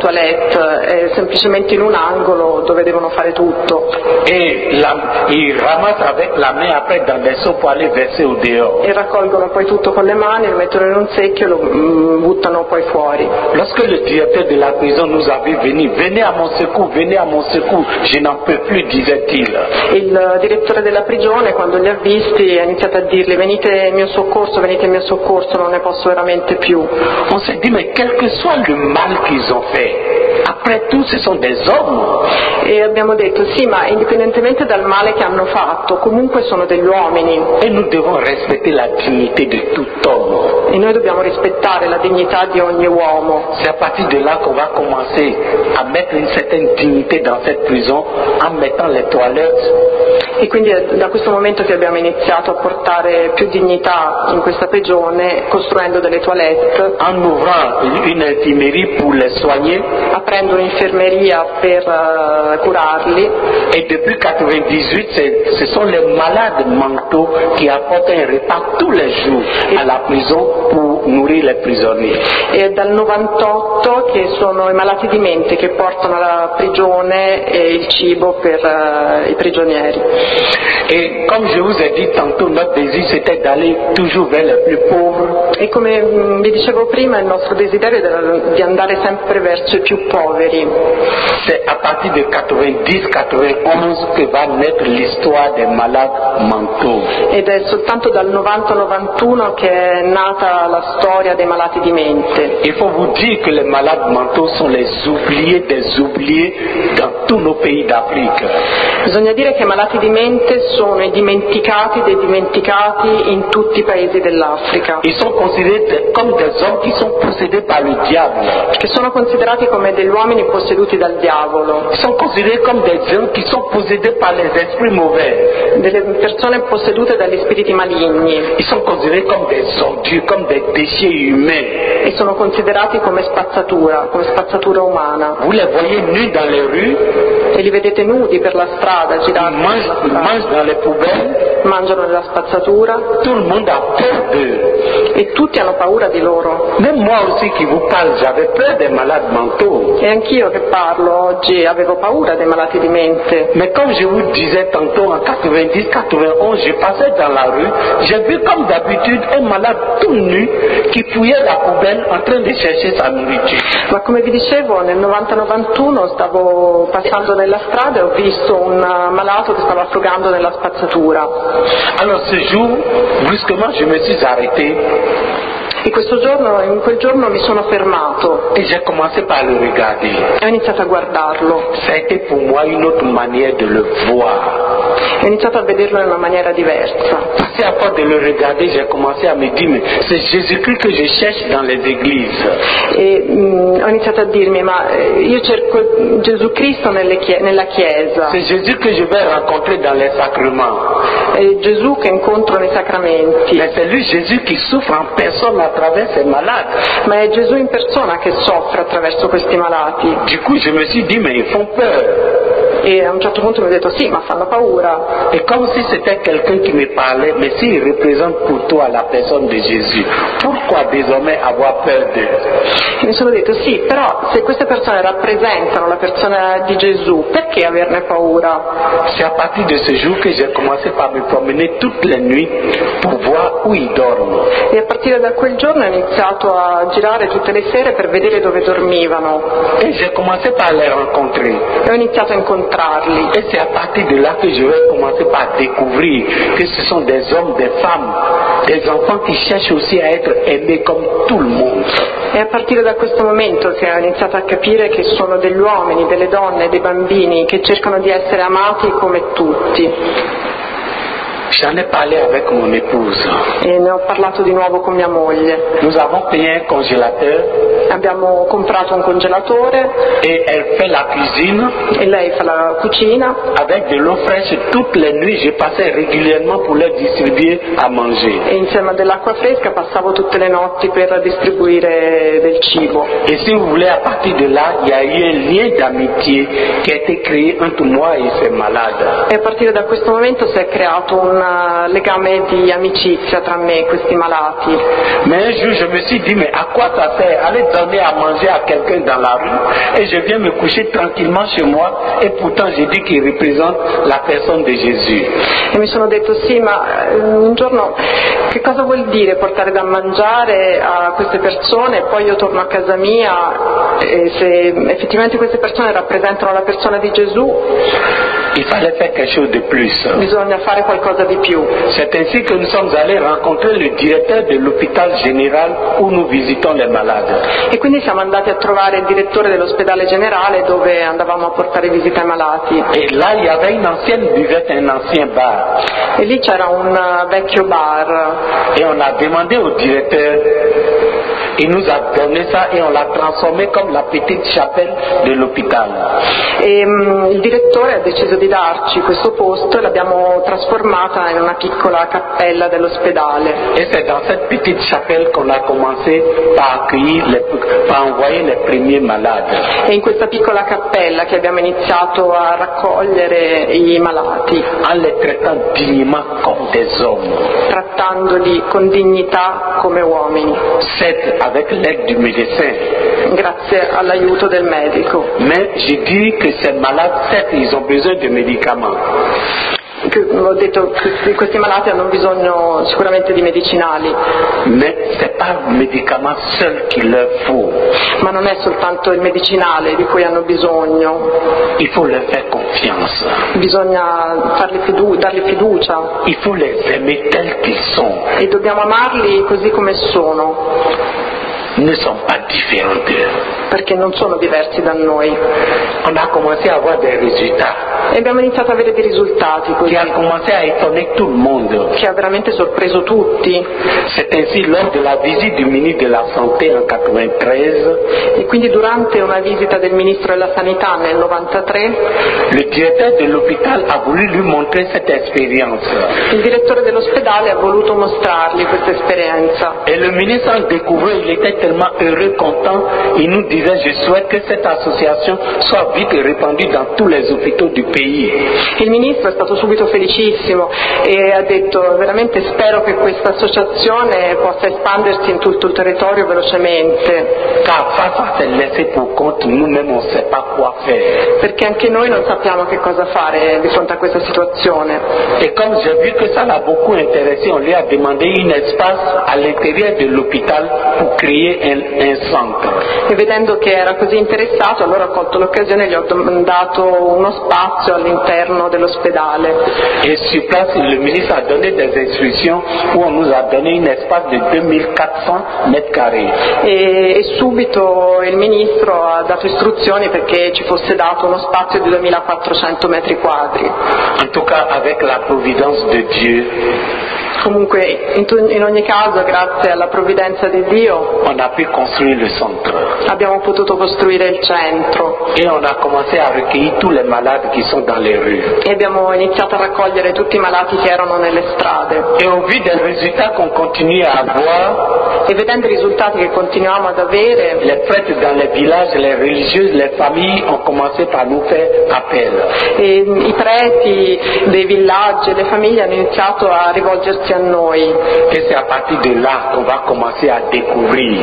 [SPEAKER 4] toilette, è semplicemente in un angolo dove devono fare tutto.
[SPEAKER 3] Et ils ramassent avec la main après dans des seaux pour aller verser au dehors.
[SPEAKER 4] E raccolgono poi tutto con le mani, lo mettono in un secchio e lo buttano poi fuori.
[SPEAKER 3] Lorsque le directeur de la prison nous a vu venir, venez à mon secours, je n'en peux plus, disait-il.
[SPEAKER 4] Il direttore della prigione, quando li ha visti, ha iniziato a dirgli: venite in mio soccorso, non ne posso veramente più.
[SPEAKER 3] On s'est dit, mais quel que soit le mal qu'ils ont fait, après tout ce sont des hommes.
[SPEAKER 4] E abbiamo detto: sì, ma indipendentemente dal male che hanno fatto, comunque sono degli uomini.
[SPEAKER 3] Et nous devons respecter la dignité de tout homme.
[SPEAKER 4] E noi dobbiamo rispettare la dignità di ogni uomo.
[SPEAKER 3] C'est à partir de là qu'on va commencer à mettre une certaine dignité dans cette prison en mettant les toilettes.
[SPEAKER 4] E quindi è da questo momento che abbiamo iniziato a portare più dignità in questa prigione, costruendo delle toilette,
[SPEAKER 3] en ouvrant une infirmerie pour les soigner.
[SPEAKER 4] aprendo un'infermeria per curarli.
[SPEAKER 3] Et depuis 1998, ce sont les malades mentaux qui apportent un repas tous les jours à la prison pour nourrir les prisonniers.
[SPEAKER 4] E dal 98 che sono i malati di mente che portano alla prigione il cibo per i prigionieri.
[SPEAKER 3] Et comme je vous ai dit tantôt, notre désir c'était d'aller toujours vers les plus pauvres.
[SPEAKER 4] E come vi dicevo prima, il nostro desiderio era di andare sempre verso i più poveri.
[SPEAKER 3] C'est à partir de 90-91 que va naître l'histoire des malades mentaux.
[SPEAKER 4] Ed è soltanto dal 90-91 che è nata la storia dei malati di mente.
[SPEAKER 3] Il faut vous dire que les malades mentaux sont les oubliés des oubliés dans tous nos pays d'Afrique.
[SPEAKER 4] Bisogna dire che i malati di mente sono i dimenticati dei dimenticati in tutti i paesi dell'Africa.
[SPEAKER 3] Ils sont considérés comme des hommes qui sont possédés par le diable.
[SPEAKER 4] Che sono considerati come degli uomini posseduti dal diavolo.
[SPEAKER 3] Ils sont considérés comme des gens qui sont possédés par les esprits mauvais.
[SPEAKER 4] Delle persone possedute dagli spiriti maligni.
[SPEAKER 3] Ils sont considérés comme des ordures, comme des déchets humains.
[SPEAKER 4] E sono considerati come spazzatura umana.
[SPEAKER 3] Vous les voyez nus dans les rues.
[SPEAKER 4] E li vedete nudi per la strada, girati.
[SPEAKER 3] Ils mangent dans les poubelles.
[SPEAKER 4] Mangiano nella spazzatura.
[SPEAKER 3] Tout le monde a peur d'eux.
[SPEAKER 4] E tutti hanno paura di loro.
[SPEAKER 3] Même moi aussi qui vous parle, j'avais peur des malades mentaux.
[SPEAKER 4] E anch'io che parlo oggi avevo paura dei malati di mente.
[SPEAKER 3] Mais comme je vous disais tantôt, en 90-91, je passais dans la rue, j'ai vu comme d'habitude un malade tout nu qui fouillait la poubelle en train de chercher sa nourriture.
[SPEAKER 4] Ma come vi dicevo, nel 90-91 stavo passando nella strada e ho visto un malato che stava frugando nella spazzatura.
[SPEAKER 3] Alors ce jour, brusquement, je me suis arrêté.
[SPEAKER 4] E in quel giorno mi sono fermato
[SPEAKER 3] et j'ai commencé par le regarder.
[SPEAKER 4] e ho iniziato a guardarlo.
[SPEAKER 3] Ça a été pour moi une autre manière de le voir.
[SPEAKER 4] Ho iniziato a vederlo in una maniera diversa.
[SPEAKER 3] Parce qu'à force de le regarder, j'ai commencé à me dire, mais c'est Jésus-Christ que je cherche dans les églises.
[SPEAKER 4] E ho iniziato a dirmi, ma io cerco Gesù Cristo nella Chiesa.
[SPEAKER 3] C'est Jésus que je vais rencontrer dans les sacrements.
[SPEAKER 4] È Gesù che incontro nei sacramenti.
[SPEAKER 3] Mais c'est lui Jésus qui souffre en personne à travers ces malades.
[SPEAKER 4] Ma è Gesù in persona che soffre attraverso questi malati.
[SPEAKER 3] Du coup, je me suis dit, mais ils font peur.
[SPEAKER 4] E a un certo punto mi ho detto, sì, ma fanno paura.
[SPEAKER 3] Et comme si c'était quelqu'un qui me parlait, mais s'il représente pour toi la personne de Jésus, pourquoi désormais avoir peur d'eux?
[SPEAKER 4] E mi sono detto, sì, però se queste persone rappresentano la persona di Gesù, perché averne paura?
[SPEAKER 3] C'est à partir de ce jour que j'ai commencé par me promener toutes les nuits pour voir où ils dorment.
[SPEAKER 4] E a partire da quel giorno ho iniziato a girare tutte le sere per vedere dove dormivano.
[SPEAKER 3] Et j'ai commencé par les rencontrer.
[SPEAKER 4] E ho iniziato a incontrarli.
[SPEAKER 3] Et c'est à partir de là que je vais commencer par découvrir que ce sont des hommes, des femmes, des enfants qui cherchent aussi à être aimés comme tout le monde.
[SPEAKER 4] È a partire da questo momento che ho iniziato a capire che sono degli uomini, delle donne, dei bambini che cercano di essere amati come tutti.
[SPEAKER 3] J'en ai parlé avec mon épouse.
[SPEAKER 4] E ne ho parlato di nuovo con mia moglie.
[SPEAKER 3] Nous avons payé un congélateur.
[SPEAKER 4] Abbiamo comprato un congelatore.
[SPEAKER 3] Et elle fait la cuisine.
[SPEAKER 4] E lei fa la cucina.
[SPEAKER 3] Avec de l'eau fraîche, toutes les nuits, je passais régulièrement pour leur distribuer à manger.
[SPEAKER 4] E insieme a dell'acqua fresca passavo tutte le notti per distribuire del cibo.
[SPEAKER 3] Et si vous voulez, à partir de là, il y a eu un lien d'amitié qui a été créé entre moi et ces malades.
[SPEAKER 4] E a partire da questo momento si è creato un un legame di amicizia tra me e questi malati.
[SPEAKER 3] Mais un jour je me suis dit, mais à quoi ça sert aller donner à manger à quelqu'un dans la rue et je viens me coucher tranquillement chez moi et pourtant j'ai dit qu'il représente la personne de Jésus.
[SPEAKER 4] E mi sono detto sì, ma un giorno che cosa vuol dire portare da mangiare a queste persone e poi io torno a casa mia e se effettivamente queste persone rappresentano la persona di Gesù,
[SPEAKER 3] Il fallait faire quelque chose de plus.
[SPEAKER 4] bisogna fare qualcosa di più.
[SPEAKER 3] C'est ainsi que nous sommes allés rencontrer le directeur de l'hôpital général où nous visitons les malades.
[SPEAKER 4] E quindi siamo andati a trovare il direttore dell'ospedale generale dove andavamo a portare visita ai malati.
[SPEAKER 3] Et là, il y avait une ancienne buvette, un ancien bar.
[SPEAKER 4] E lì c'era un vecchio bar
[SPEAKER 3] Et on a demandé au directeur, il nous a donné ça et on l'a transformé comme la petite chapelle de l'hôpital.
[SPEAKER 4] e il direttore ha deciso di darci questo posto e l'abbiamo trasformata in una piccola cappella dell'ospedale.
[SPEAKER 3] Et c'est dans cette petite chapelle qu'on a commencé par accueillir, par envoyer les premiers malades.
[SPEAKER 4] È in questa piccola cappella che abbiamo iniziato a raccogliere i malati,
[SPEAKER 3] En les traitant dignement comme des hommes.
[SPEAKER 4] trattandoli con dignità come uomini,
[SPEAKER 3] Certes, avec l'aide du médecin.
[SPEAKER 4] grazie all'aiuto del medico.
[SPEAKER 3] Mais je dis que ces malades, certes, ils ont besoin de médicaments.
[SPEAKER 4] Ho detto che questi malati hanno bisogno sicuramente di medicinali,
[SPEAKER 3] Mais ce n'est pas le médicament seul qu'il leur faut.
[SPEAKER 4] ma non è soltanto il medicinale di cui hanno bisogno,
[SPEAKER 3] Il faut leur faire confiance.
[SPEAKER 4] bisogna dargli fiducia
[SPEAKER 3] Il faut les aimer tels qu'ils sont.
[SPEAKER 4] e dobbiamo amarli così come sono,
[SPEAKER 3] Ils ne sont pas différents d'eux.
[SPEAKER 4] perché non sono diversi da noi.
[SPEAKER 3] On a commencé à avoir des résultats
[SPEAKER 4] E abbiamo iniziato a avere dei risultati così,
[SPEAKER 3] qui a commencé à étonner tout le monde.
[SPEAKER 4] che ha veramente sorpreso tutti.
[SPEAKER 3] C'est ainsi lors de la visite du ministre de la Santé en 1993,
[SPEAKER 4] E quindi durante una visita del Ministro della Sanità nel 93,
[SPEAKER 3] le directeur de l'hôpital a voulu lui montrer cette expérience.
[SPEAKER 4] il direttore dell'ospedale ha voluto mostrargli questa esperienza.
[SPEAKER 3] Et le ministre en découvert, il était tellement heureux, content, il nous disait, je souhaite que cette association soit vite répandue dans tous les hôpitaux du pays.
[SPEAKER 4] Il ministro è stato subito felicissimo e ha detto veramente spero che questa associazione possa espandersi in tutto il territorio velocemente,
[SPEAKER 3] Car face à ces laissés pour compte, nous-mêmes on ne sait pas quoi faire.
[SPEAKER 4] perché anche noi non sappiamo che cosa fare di fronte a questa situazione.
[SPEAKER 3] Et comme j'ai vu que ça l'a beaucoup intéressé, on lui a demandé un espace à l'intérieur de l'hôpital pour créer un centre.
[SPEAKER 4] E vedendo che era così interessato, allora ho colto l'occasione e gli ho dato uno spazio all'interno dell'ospedale.
[SPEAKER 3] Et sur place, le ministre a donné des instructions où on nous a donné un espace de 2400 mètres carrés.
[SPEAKER 4] E subito il ministro ha dato istruzioni perché ci fosse dato uno spazio di 2400 metri quadri.
[SPEAKER 3] En tout cas, avec la providence de Dieu,
[SPEAKER 4] Comunque, in ogni caso, grazie alla provvidenza di Dio,
[SPEAKER 3] on a pu construire le centre.
[SPEAKER 4] abbiamo potuto costruire il centro
[SPEAKER 3] Et on a commencé à recueillir tous les malades qui sont dans les rues.
[SPEAKER 4] e abbiamo iniziato a raccogliere tutti i malati che erano nelle strade.
[SPEAKER 3] Et au vu des résultats qu'on continue à avoir,
[SPEAKER 4] E vedendo i risultati che continuiamo ad avere,
[SPEAKER 3] les prêtres dans les villages, les religieuses, les familles ont commencé par nous faire appel.
[SPEAKER 4] i preti dei villaggi e le famiglie hanno iniziato a rivolgersi a noi.
[SPEAKER 3] Et c'est à partir de là qu'on va commencer à découvrir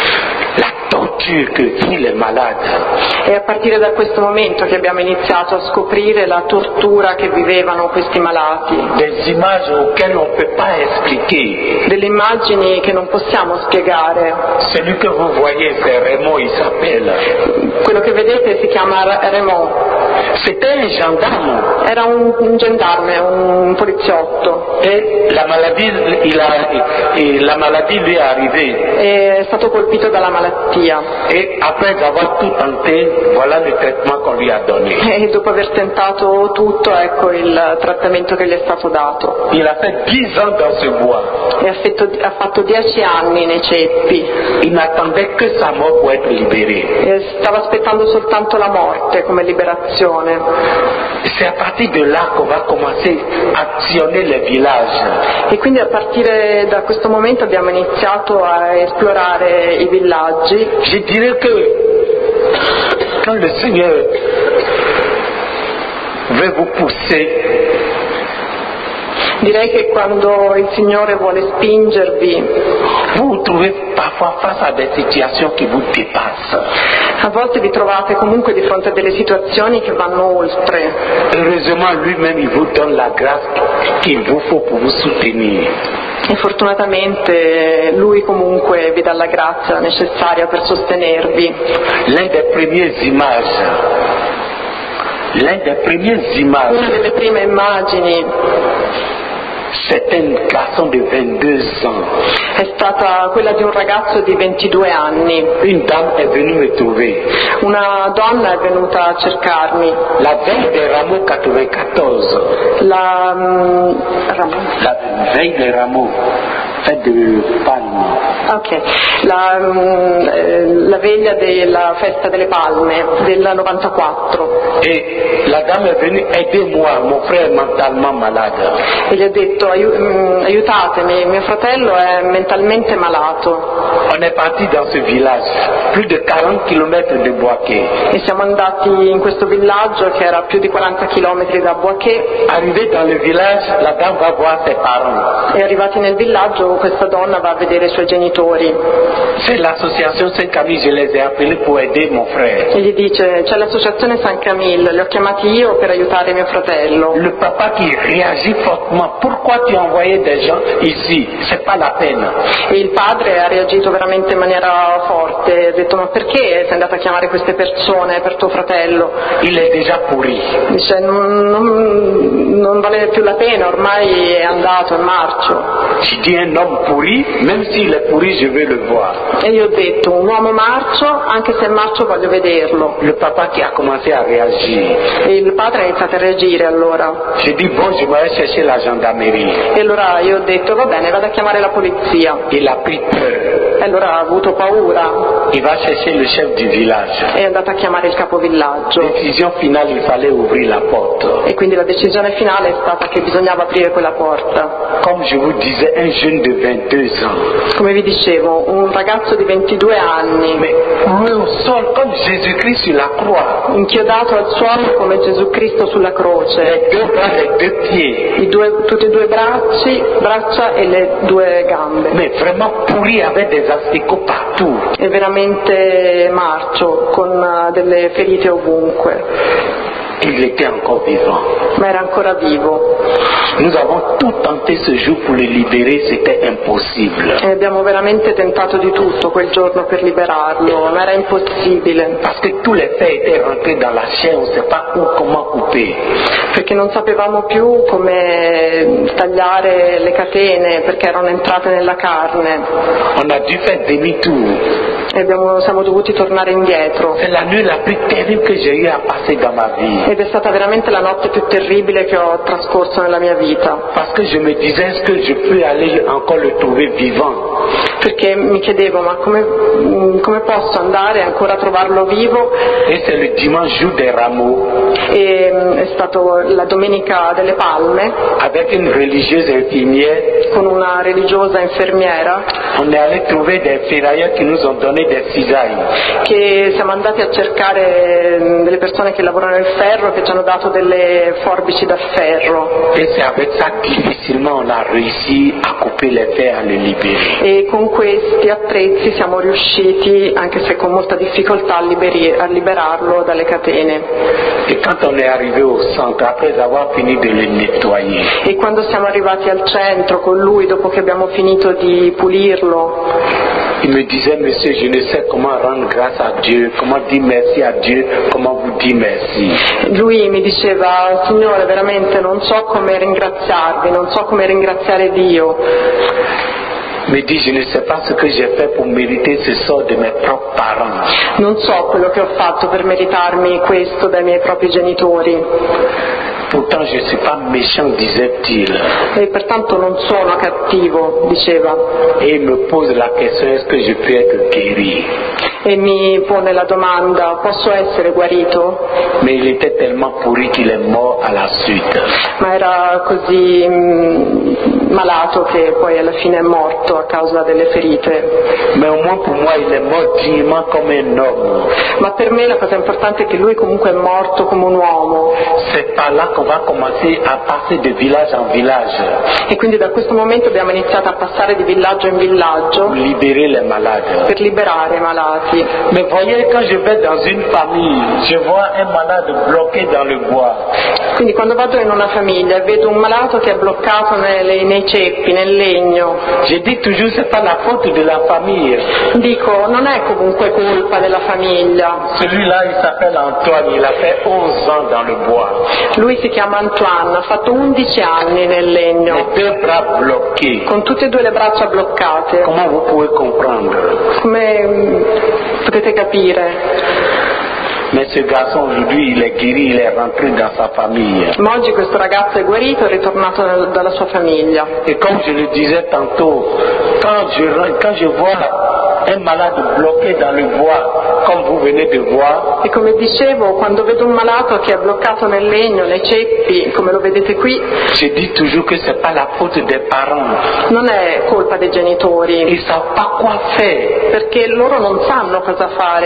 [SPEAKER 3] la torture que vivent les malades.
[SPEAKER 4] È a partire da questo momento che abbiamo iniziato a scoprire la tortura che vivevano questi malati,
[SPEAKER 3] Des images auxquelles on ne peut pas expliquer.
[SPEAKER 4] delle immagini che non possiamo spiegare.
[SPEAKER 3] Celui que vous voyez, c'est Raymond, il s'appelle.
[SPEAKER 4] Quello che vedete si chiama Raymond,
[SPEAKER 3] C'était un gendarme.
[SPEAKER 4] era un gendarme, un poliziotto,
[SPEAKER 3] Et la maladie lui est arrivée.
[SPEAKER 4] è stato colpito dalla malattia
[SPEAKER 3] Et après avoir tout tenté, voilà le traitement qu'on lui a donné.
[SPEAKER 4] e dopo aver tentato tutto, ecco il trattamento che gli è stato dato.
[SPEAKER 3] Il a fait 10 ans dans ce bois.
[SPEAKER 4] E ha fatto 10 anni nei ceppi
[SPEAKER 3] Il n'attendait que sa mort pour être libéré.
[SPEAKER 4] e stava aspettando soltanto la morte come liberazione.
[SPEAKER 3] C'est à partir de là qu'on va commencer à sillonner les villages.
[SPEAKER 4] E quindi a partire da questo momento abbiamo iniziato a esplorare i villaggi.
[SPEAKER 3] Je dirais que quand le Seigneur veut vous pousser
[SPEAKER 4] Direi che quando il Signore vuole spingervi,
[SPEAKER 3] vous vous trouvez parfois face à des situations qui vous dépassent.
[SPEAKER 4] a volte vi trovate comunque di fronte a delle situazioni che vanno oltre.
[SPEAKER 3] Heureusement, lui-même, il vous donne la grâce qu'il vous faut pour vous soutenir.
[SPEAKER 4] E fortunatamente Lui comunque vi dà la grazia necessaria per sostenervi.
[SPEAKER 3] L'une des premières images,
[SPEAKER 4] Una delle prime immagini
[SPEAKER 3] c'est un garçon de 22 ans.
[SPEAKER 4] è stata quella di un ragazzo di 22 anni.
[SPEAKER 3] Une dame est venue me trouver.
[SPEAKER 4] Una donna è venuta a cercarmi.
[SPEAKER 3] La veille des rameaux 94.
[SPEAKER 4] La
[SPEAKER 3] veille des rameaux, fête de Palme.
[SPEAKER 4] Ok, la veglia della festa delle palme del 94.
[SPEAKER 3] Et la dame est venue, aidez-moi, mon frère est mentalement malade.
[SPEAKER 4] E gli ho detto aiutatemi, mio fratello è mentalmente malato.
[SPEAKER 3] On est parti dans ce village, plus de 40 km de Boaké.
[SPEAKER 4] E siamo andati in questo villaggio che era a più di 40 km da Boaké.
[SPEAKER 3] Arrivé dans le village, la dame va voir ses parents.
[SPEAKER 4] E arrivati nel villaggio questa donna va a vedere i suoi genitori.
[SPEAKER 3] C'est l'association Saint-Camille, je les ai appelés pour aider mon frère.
[SPEAKER 4] E gli dice, c'è l'associazione San Camille, li ho chiamati io per aiutare mio fratello.
[SPEAKER 3] Le papa qui réagit fortement, pourquoi tu as envoyé des gens ici? C'est pas la peine.
[SPEAKER 4] E il padre ha reagito veramente in maniera forte, ha detto, ma perché sei andato a chiamare queste persone per tuo fratello?
[SPEAKER 3] Il est déjà pourri.
[SPEAKER 4] Dice, non vale più la pena, ormai è andato, è marcio.
[SPEAKER 3] Je dis un homme pourri, même s'il est pourri, je veux le voir.
[SPEAKER 4] E io ho detto, un uomo marcio, anche se è marcio voglio vederlo.
[SPEAKER 3] Le papa qui a commencé à réagir.
[SPEAKER 4] E il padre ha iniziato a reagire allora.
[SPEAKER 3] Je dis, bon, je vais chercher la gendarmerie.
[SPEAKER 4] E allora io ho detto, va bene, vado a chiamare la polizia.
[SPEAKER 3] Il a pris peur.
[SPEAKER 4] E allora ha avuto paura.
[SPEAKER 3] Il va chercher le chef du village.
[SPEAKER 4] È andato a chiamare il capovillaggio.
[SPEAKER 3] Décision finale, il fallait ouvrir la porte.
[SPEAKER 4] E quindi la decisione finale è stata che bisognava aprire quella porta.
[SPEAKER 3] Comme je vous disais, un jeune de 22 ans.
[SPEAKER 4] Come vi dicevo, un ragazzo di 22 anni.
[SPEAKER 3] Mais au sol, comme Jésus-Christ sur la croix.
[SPEAKER 4] Inchiodato al suolo come Gesù Cristo sulla croce.
[SPEAKER 3] Les deux bras, les deux pieds.
[SPEAKER 4] Tutti e due braccia e le due gambe.
[SPEAKER 3] Mais vraiment pourri avec des asticots partout.
[SPEAKER 4] È veramente marcio, con delle ferite ovunque.
[SPEAKER 3] Il était encore vivant.
[SPEAKER 4] Ma era ancora vivo.
[SPEAKER 3] Nous avons tout tenté ce jour pour le libérer, c'était impossible.
[SPEAKER 4] E abbiamo veramente tentato di tutto quel giorno per liberarlo, ma era impossibile.
[SPEAKER 3] Parce que tous les faits étaient rentrés dans la chair, on ne sait pas où, comment couper.
[SPEAKER 4] Perché non sapevamo più come tagliare le catene, perché erano entrate nella carne.
[SPEAKER 3] On a dû faire demi-tour.
[SPEAKER 4] E siamo dovuti tornare indietro.
[SPEAKER 3] C'est la nuit la plus terrible que j'ai eu à passer dans ma vie.
[SPEAKER 4] Ed è stata veramente la notte più terribile che ho trascorso nella mia vita.
[SPEAKER 3] Parce que je me disais, est-ce que je peux aller encore le trouver vivant?
[SPEAKER 4] Perché mi chiedevo, ma come posso andare ancora a trovarlo vivo?
[SPEAKER 3] Et c'est le dimanche jour des rameaux.
[SPEAKER 4] E è stato la domenica delle palme.
[SPEAKER 3] Avec une religieuse infirmière.
[SPEAKER 4] Con una religiosa infermiera.
[SPEAKER 3] On est allé trouver des ferrailleurs qui nous ont donné des cisailles.
[SPEAKER 4] Che siamo andati a cercare delle persone che lavorano il ferro, che ci hanno dato delle forbici da ferro.
[SPEAKER 3] Et c'est avec ça difficilement on a réussi à couper les fers, à le libérer.
[SPEAKER 4] E con questi attrezzi siamo riusciti, anche se con molta difficoltà, a liberarlo dalle catene.
[SPEAKER 3] Et quand on est arrivé au centre, après avoir fini de le nettoyer.
[SPEAKER 4] E quando siamo arrivati al centro con lui, dopo che abbiamo finito di pulirlo,
[SPEAKER 3] il me disait, monsieur, je ne sais comment rendre grâce à Dieu, comment dire merci à Dieu, comment vous dire merci.
[SPEAKER 4] Lui mi diceva, Signore, veramente non so come ringraziarvi, non so come ringraziare Dio.
[SPEAKER 3] Me dit, je ne sais pas ce que j'ai fait pour mériter ce sort de mes propres parents.
[SPEAKER 4] Non so quello che ho fatto per meritarmi questo dai miei propri genitori.
[SPEAKER 3] Pourtant je ne suis pas méchant, disait-il.
[SPEAKER 4] E pertanto non sono cattivo, diceva.
[SPEAKER 3] Et il me pose la question, est-ce que je peux être guéri?
[SPEAKER 4] E mi pone la domanda, posso essere guarito?
[SPEAKER 3] Mais il était tellement pourri qu'il est mort à la suite.
[SPEAKER 4] Ma era così malato che poi alla fine è morto a causa delle ferite.
[SPEAKER 3] Mais au moins pour moi, il est mort dignement comme un homme.
[SPEAKER 4] Ma per me la cosa importante è che lui comunque è morto come un uomo.
[SPEAKER 3] C'est par là qu'on va commencer à passer de village en village.
[SPEAKER 4] E quindi da questo momento abbiamo iniziato a passare di villaggio in villaggio
[SPEAKER 3] Pour libérer les malades.
[SPEAKER 4] per liberare i malati.
[SPEAKER 3] Mais voyez, quand je vais dans une famille, je vois un malade bloqué dans le bois.
[SPEAKER 4] Quindi quando vado in una famiglia e vedo un malato che è bloccato nei ceppi, nel legno,
[SPEAKER 3] Je dis toujours, c'est pas la faute de la famille.
[SPEAKER 4] dico non è comunque colpa della famiglia.
[SPEAKER 3] Celui-là, il s'appelle Antoine, il a fait 11 ans dans le bois.
[SPEAKER 4] Lui si chiama Antoine, ha fatto 11 anni nel legno,
[SPEAKER 3] Les 2 bras bloqués.
[SPEAKER 4] con tutte e 2 le braccia bloccate.
[SPEAKER 3] Comment vous pouvez comprendre?
[SPEAKER 4] Come potete capire?
[SPEAKER 3] Mais ce garçon, aujourd'hui, il est guéri, il est rentré dans sa famille.
[SPEAKER 4] Ma oggi questo ragazzo è guarito, è ritornato dalla sua famiglia.
[SPEAKER 3] Et comme je le disais tantôt, quand je vois un malade bloqué dans le bois, comme vous venez de voir,
[SPEAKER 4] E come dicevo, quando vedo un malato che è bloccato nel legno, nei ceppi, come lo vedete qui,
[SPEAKER 3] je dis toujours que c'est pas la faute des parents.
[SPEAKER 4] non è colpa dei genitori,
[SPEAKER 3] Ils savent pas quoi faire.
[SPEAKER 4] perché loro non sanno cosa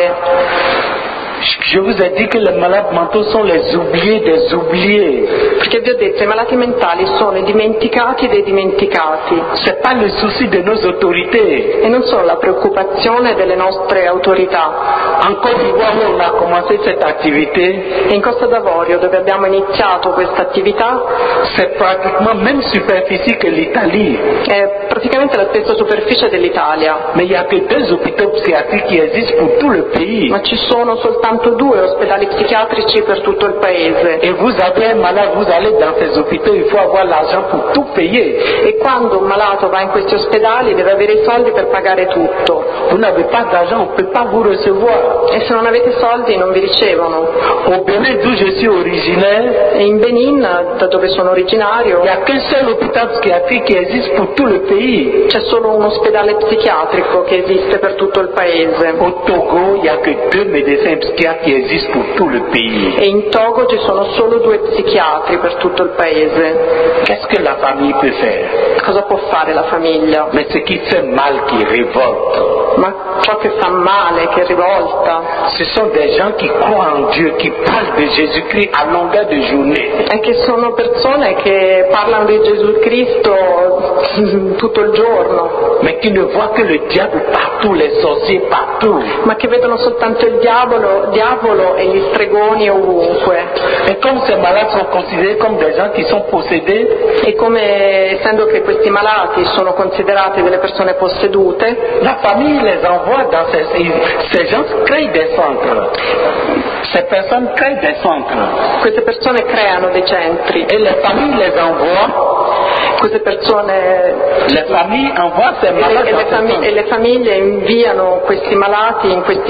[SPEAKER 4] fare.
[SPEAKER 3] Je vous ai dit que les malades mentaux sont les oubliés des oubliés.
[SPEAKER 4] Perché vi ho detto, i malati mentali sono i dimenticati dei dimenticati
[SPEAKER 3] C'est pas le souci de nos autorités.
[SPEAKER 4] e non sono la preoccupazione delle nostre autorità.
[SPEAKER 3] En Côte d'Ivoire, où on a commencé cette activité,
[SPEAKER 4] E in Costa d'Avorio, dove abbiamo iniziato questa attività,
[SPEAKER 3] c'est pratiquement même superficie que l'Italie.
[SPEAKER 4] è praticamente la stessa superficie dell'Italia,
[SPEAKER 3] Mais il n'y a que 2 hôpitaux psychiatriques qui existent pour tout le pays.
[SPEAKER 4] ma ci sono soltanto 2 ospedali psichiatrici per tutto il paese.
[SPEAKER 3] Et vous avez un malade, vous allez dans ces hôpitaux, il faut avoir l'argent pour tout payer.
[SPEAKER 4] E quando un malato va in questi ospedali deve avere i soldi per pagare tutto.
[SPEAKER 3] Vous n'avez pas d'argent, on ne peut pas vous recevoir.
[SPEAKER 4] E se non avete soldi non vi ricevono.
[SPEAKER 3] Au Bénin, d'où je suis originaire,
[SPEAKER 4] E in Benin, da dove sono originario,
[SPEAKER 3] il n'y a qu'un seul hôpital psychiatrique qui existe pour tout le pays.
[SPEAKER 4] c'è solo un ospedale psichiatrico che esiste per tutto il paese.
[SPEAKER 3] Au Togo, il n'y a que 2 médecins psychiatres qui existent pour tout le pays.
[SPEAKER 4] E in Togo ci sono solo 2 psichiatri per tutto il paese.
[SPEAKER 3] Qu'est-ce que la famille peut faire?
[SPEAKER 4] Cosa può fare la famiglia?
[SPEAKER 3] Mais ce qui fait mal, qui révolte,
[SPEAKER 4] Ma ciò che fa male, che rivolta,
[SPEAKER 3] ce sont des gens qui croient en Dieu, qui parlent de Jésus-Christ à longueur de journée.
[SPEAKER 4] è che sono persone che parlano di Gesù Cristo tutto il giorno,
[SPEAKER 3] Mais qui ne voient que le diable partout, les sorciers partout.
[SPEAKER 4] ma che vedono soltanto il diavolo e gli stregoni ovunque.
[SPEAKER 3] Et comme ces malades sont considérés comme des gens qui sont possédés,
[SPEAKER 4] E come, essendo che questi malati sono considerati delle persone possedute,
[SPEAKER 3] la famille les envoie dans ces gens créent des centres. Ces personnes créent des centres.
[SPEAKER 4] queste persone creano dei centri,
[SPEAKER 3] Et les familles les envoient.
[SPEAKER 4] queste persone
[SPEAKER 3] Les familles envoient ces malades dans ces centres.
[SPEAKER 4] e le famiglie inviano questi malati in questi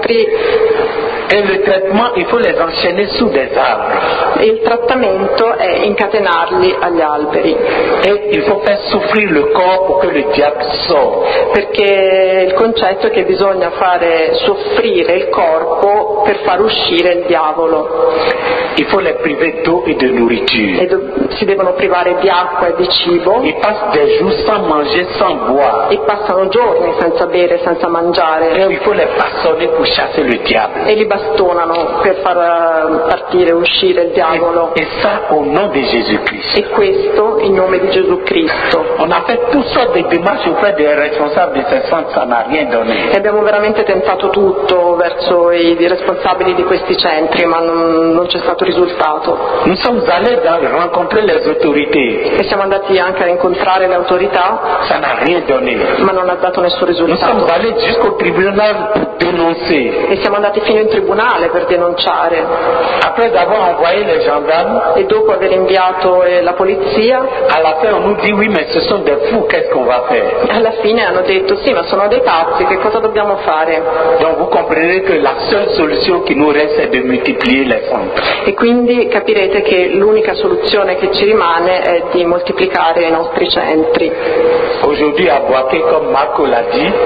[SPEAKER 4] centri.
[SPEAKER 3] Et le traitement, il faut les enchaîner sous des arbres.
[SPEAKER 4] E il trattamento è incatenarli agli alberi,
[SPEAKER 3] Et il faut faire souffrir le corps pour que le diable sorte.
[SPEAKER 4] perché il concetto è che bisogna fare soffrire il corpo per far uscire il diavolo,
[SPEAKER 3] Il faut les priver d'eau et de nourriture.
[SPEAKER 4] e si devono privare di acqua e di cibo,
[SPEAKER 3] Ils passent des jours sans manger, sans boire.
[SPEAKER 4] e passano giorni senza bere, senza mangiare,
[SPEAKER 3] Et il faut les façonner pour chasser le diable.
[SPEAKER 4] e li bastonano per far partire, uscire il diavolo.
[SPEAKER 3] Et ça au nom de Jésus-Christ.
[SPEAKER 4] E questo in nome di Gesù Cristo.
[SPEAKER 3] On a fait toutes sortes de démarches auprès des responsables de ces centres, ça n'a rien donné.
[SPEAKER 4] E abbiamo veramente tentato tutto verso i responsabili di questi centri, ma non c'è stato risultato.
[SPEAKER 3] Nous sommes allés rencontrer les autorités,
[SPEAKER 4] E siamo andati anche a incontrare le autorità,
[SPEAKER 3] ça n'a rien donné.
[SPEAKER 4] ma non ha dato nessun
[SPEAKER 3] Nous sommes
[SPEAKER 4] risultato.
[SPEAKER 3] allés jusqu'au tribunal pour dénoncer.
[SPEAKER 4] E siamo andati fino in tribunale per denunciare.
[SPEAKER 3] Après avoir envoyé les gendarmes,
[SPEAKER 4] E dopo aver inviato la polizia,
[SPEAKER 3] à la fin on nous dit oui mais ce sont des fous, qu'est-ce qu'on va faire?
[SPEAKER 4] alla fine hanno detto sì, ma sono dei pazzi, che cosa dobbiamo fare?
[SPEAKER 3] Donc vous comprenez que la seule solution qui nous reste c'est de multiplier les centres.
[SPEAKER 4] E quindi capirete che l'unica soluzione che ci rimane è di moltiplicare i nostri centri.
[SPEAKER 3] Aujourd'hui à Boaké, comme Marco l'a dit,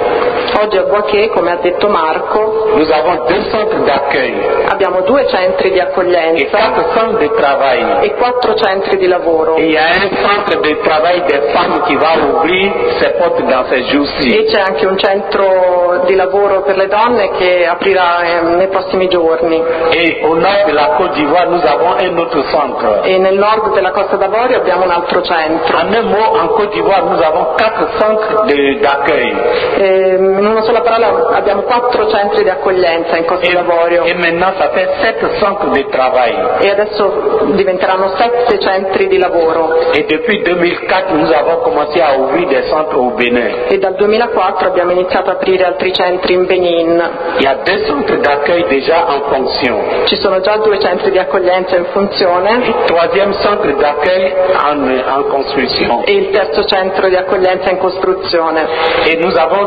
[SPEAKER 4] Oggi a Boaché, come ha detto Marco,
[SPEAKER 3] nous avons 2 centres d'accueil
[SPEAKER 4] abbiamo 2 centri di
[SPEAKER 3] et
[SPEAKER 4] accoglienza
[SPEAKER 3] 4 centres de travail.
[SPEAKER 4] e 4 centri di lavoro.
[SPEAKER 3] Et il y a un centre de travail des femmes qui va ouvrir ses portes dans ces jours-ci.
[SPEAKER 4] E c'è anche un centro di lavoro per le donne che aprirà nei prossimi giorni.
[SPEAKER 3] Et au nord de la Côte d'Ivoire, nous avons un autre centre.
[SPEAKER 4] E nel nord della Costa d'Avorio abbiamo un altro centro.
[SPEAKER 3] En un mot, en Côte d'Ivoire, nous avons 4 centres d'accueil.
[SPEAKER 4] In una sola parola abbiamo 4 centri di accoglienza in Costa d'Avorio.
[SPEAKER 3] Et maintenant, ça fait 7 centres de travail.
[SPEAKER 4] E adesso diventeranno 7 centri di lavoro.
[SPEAKER 3] Et depuis 2004, nous avons commencé à ouvrir des centres au Bénin.
[SPEAKER 4] E dal 2004 abbiamo iniziato ad aprire altri centri in Benin.
[SPEAKER 3] Il y a 2 centres d'accueil déjà en fonction.
[SPEAKER 4] Ci sono già 2 centri di accoglienza in funzione.
[SPEAKER 3] Le 3e centre d'accueil en construction.
[SPEAKER 4] E il 3° centro di accoglienza in costruzione.
[SPEAKER 3] Et nous avons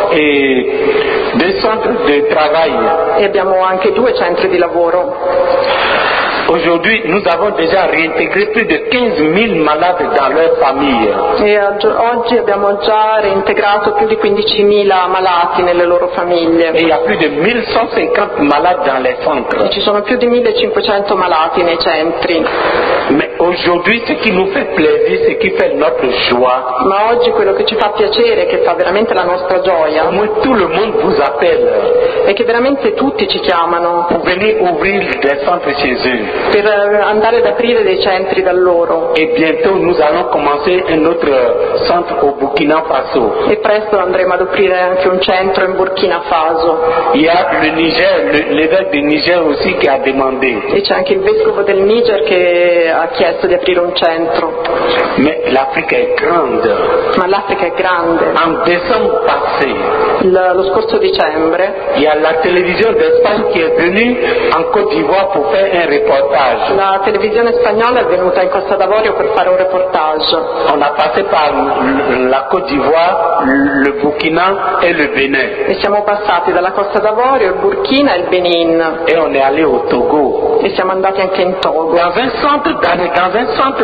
[SPEAKER 3] 2 centres de travail.
[SPEAKER 4] E abbiamo anche 2 centri di lavoro.
[SPEAKER 3] Aujourd'hui, nous avons déjà réintégré plus de 15 000 malades dans leur famille.
[SPEAKER 4] E oggi abbiamo già reintegrato più di 15.000 malati nelle loro famiglie.
[SPEAKER 3] Et il y a plus de 1150 malades dans les centres.
[SPEAKER 4] E ci sono più di 1.500 malati nei centri.
[SPEAKER 3] Mais aujourd'hui, ce qui nous fait plaisir, ce qui fait notre joie,
[SPEAKER 4] Ma oggi quello che ci fa piacere, che fa veramente la nostra gioia,
[SPEAKER 3] moi, tout le monde vous appelle
[SPEAKER 4] è che veramente tutti ci chiamano
[SPEAKER 3] pour venir ouvrir des centres chez eux.
[SPEAKER 4] per andare ad aprire dei centri da loro.
[SPEAKER 3] Et bientôt, nous allons commencer un autre centre au Burkina Faso.
[SPEAKER 4] E presto andremo ad aprire anche un centro in Burkina Faso.
[SPEAKER 3] Il y a le Niger, l'évêque du Niger aussi qui a demandé.
[SPEAKER 4] E c'è anche il vescovo del Niger che ha chiesto di aprire un centro.
[SPEAKER 3] Mais l'Afrique est grande.
[SPEAKER 4] Ma l'Africa è grande.
[SPEAKER 3] En décembre passé,
[SPEAKER 4] Lo scorso dicembre
[SPEAKER 3] il y a la télévision d'Espagne qui est venue en Côte d'Ivoire pour faire un reportage.
[SPEAKER 4] la televisione spagnola è venuta in Costa d'Avorio per fare un reportage.
[SPEAKER 3] On a passé par la Côte d'Ivoire, le Burkina et le Bénin.
[SPEAKER 4] E siamo passati dalla Costa d'Avorio, il Burkina e il Benin.
[SPEAKER 3] Et on est allé au Togo.
[SPEAKER 4] E siamo andati anche in Togo.
[SPEAKER 3] Dans un centre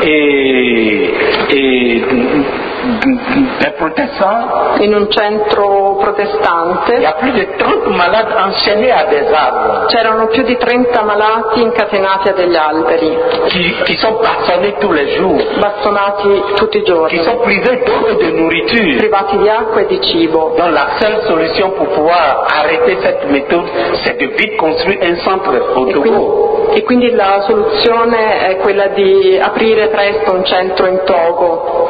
[SPEAKER 3] des protestants,
[SPEAKER 4] In un centro
[SPEAKER 3] il y
[SPEAKER 4] protestante
[SPEAKER 3] a plus de 30 malades enchaînés à des arbres
[SPEAKER 4] c'erano più di 30 malati incatenati a degli alberi,
[SPEAKER 3] qui sont bastonnés tous les jours,
[SPEAKER 4] bastonati tutti i
[SPEAKER 3] qui
[SPEAKER 4] giorni,
[SPEAKER 3] sont privés d'eau et de nourriture.
[SPEAKER 4] privati di acqua e di cibo.
[SPEAKER 3] Donc la seule solution pour pouvoir arrêter cette méthode, c'est de vite construire un centre au Togo.
[SPEAKER 4] E quindi la soluzione è quella di aprire presto un centro in Togo.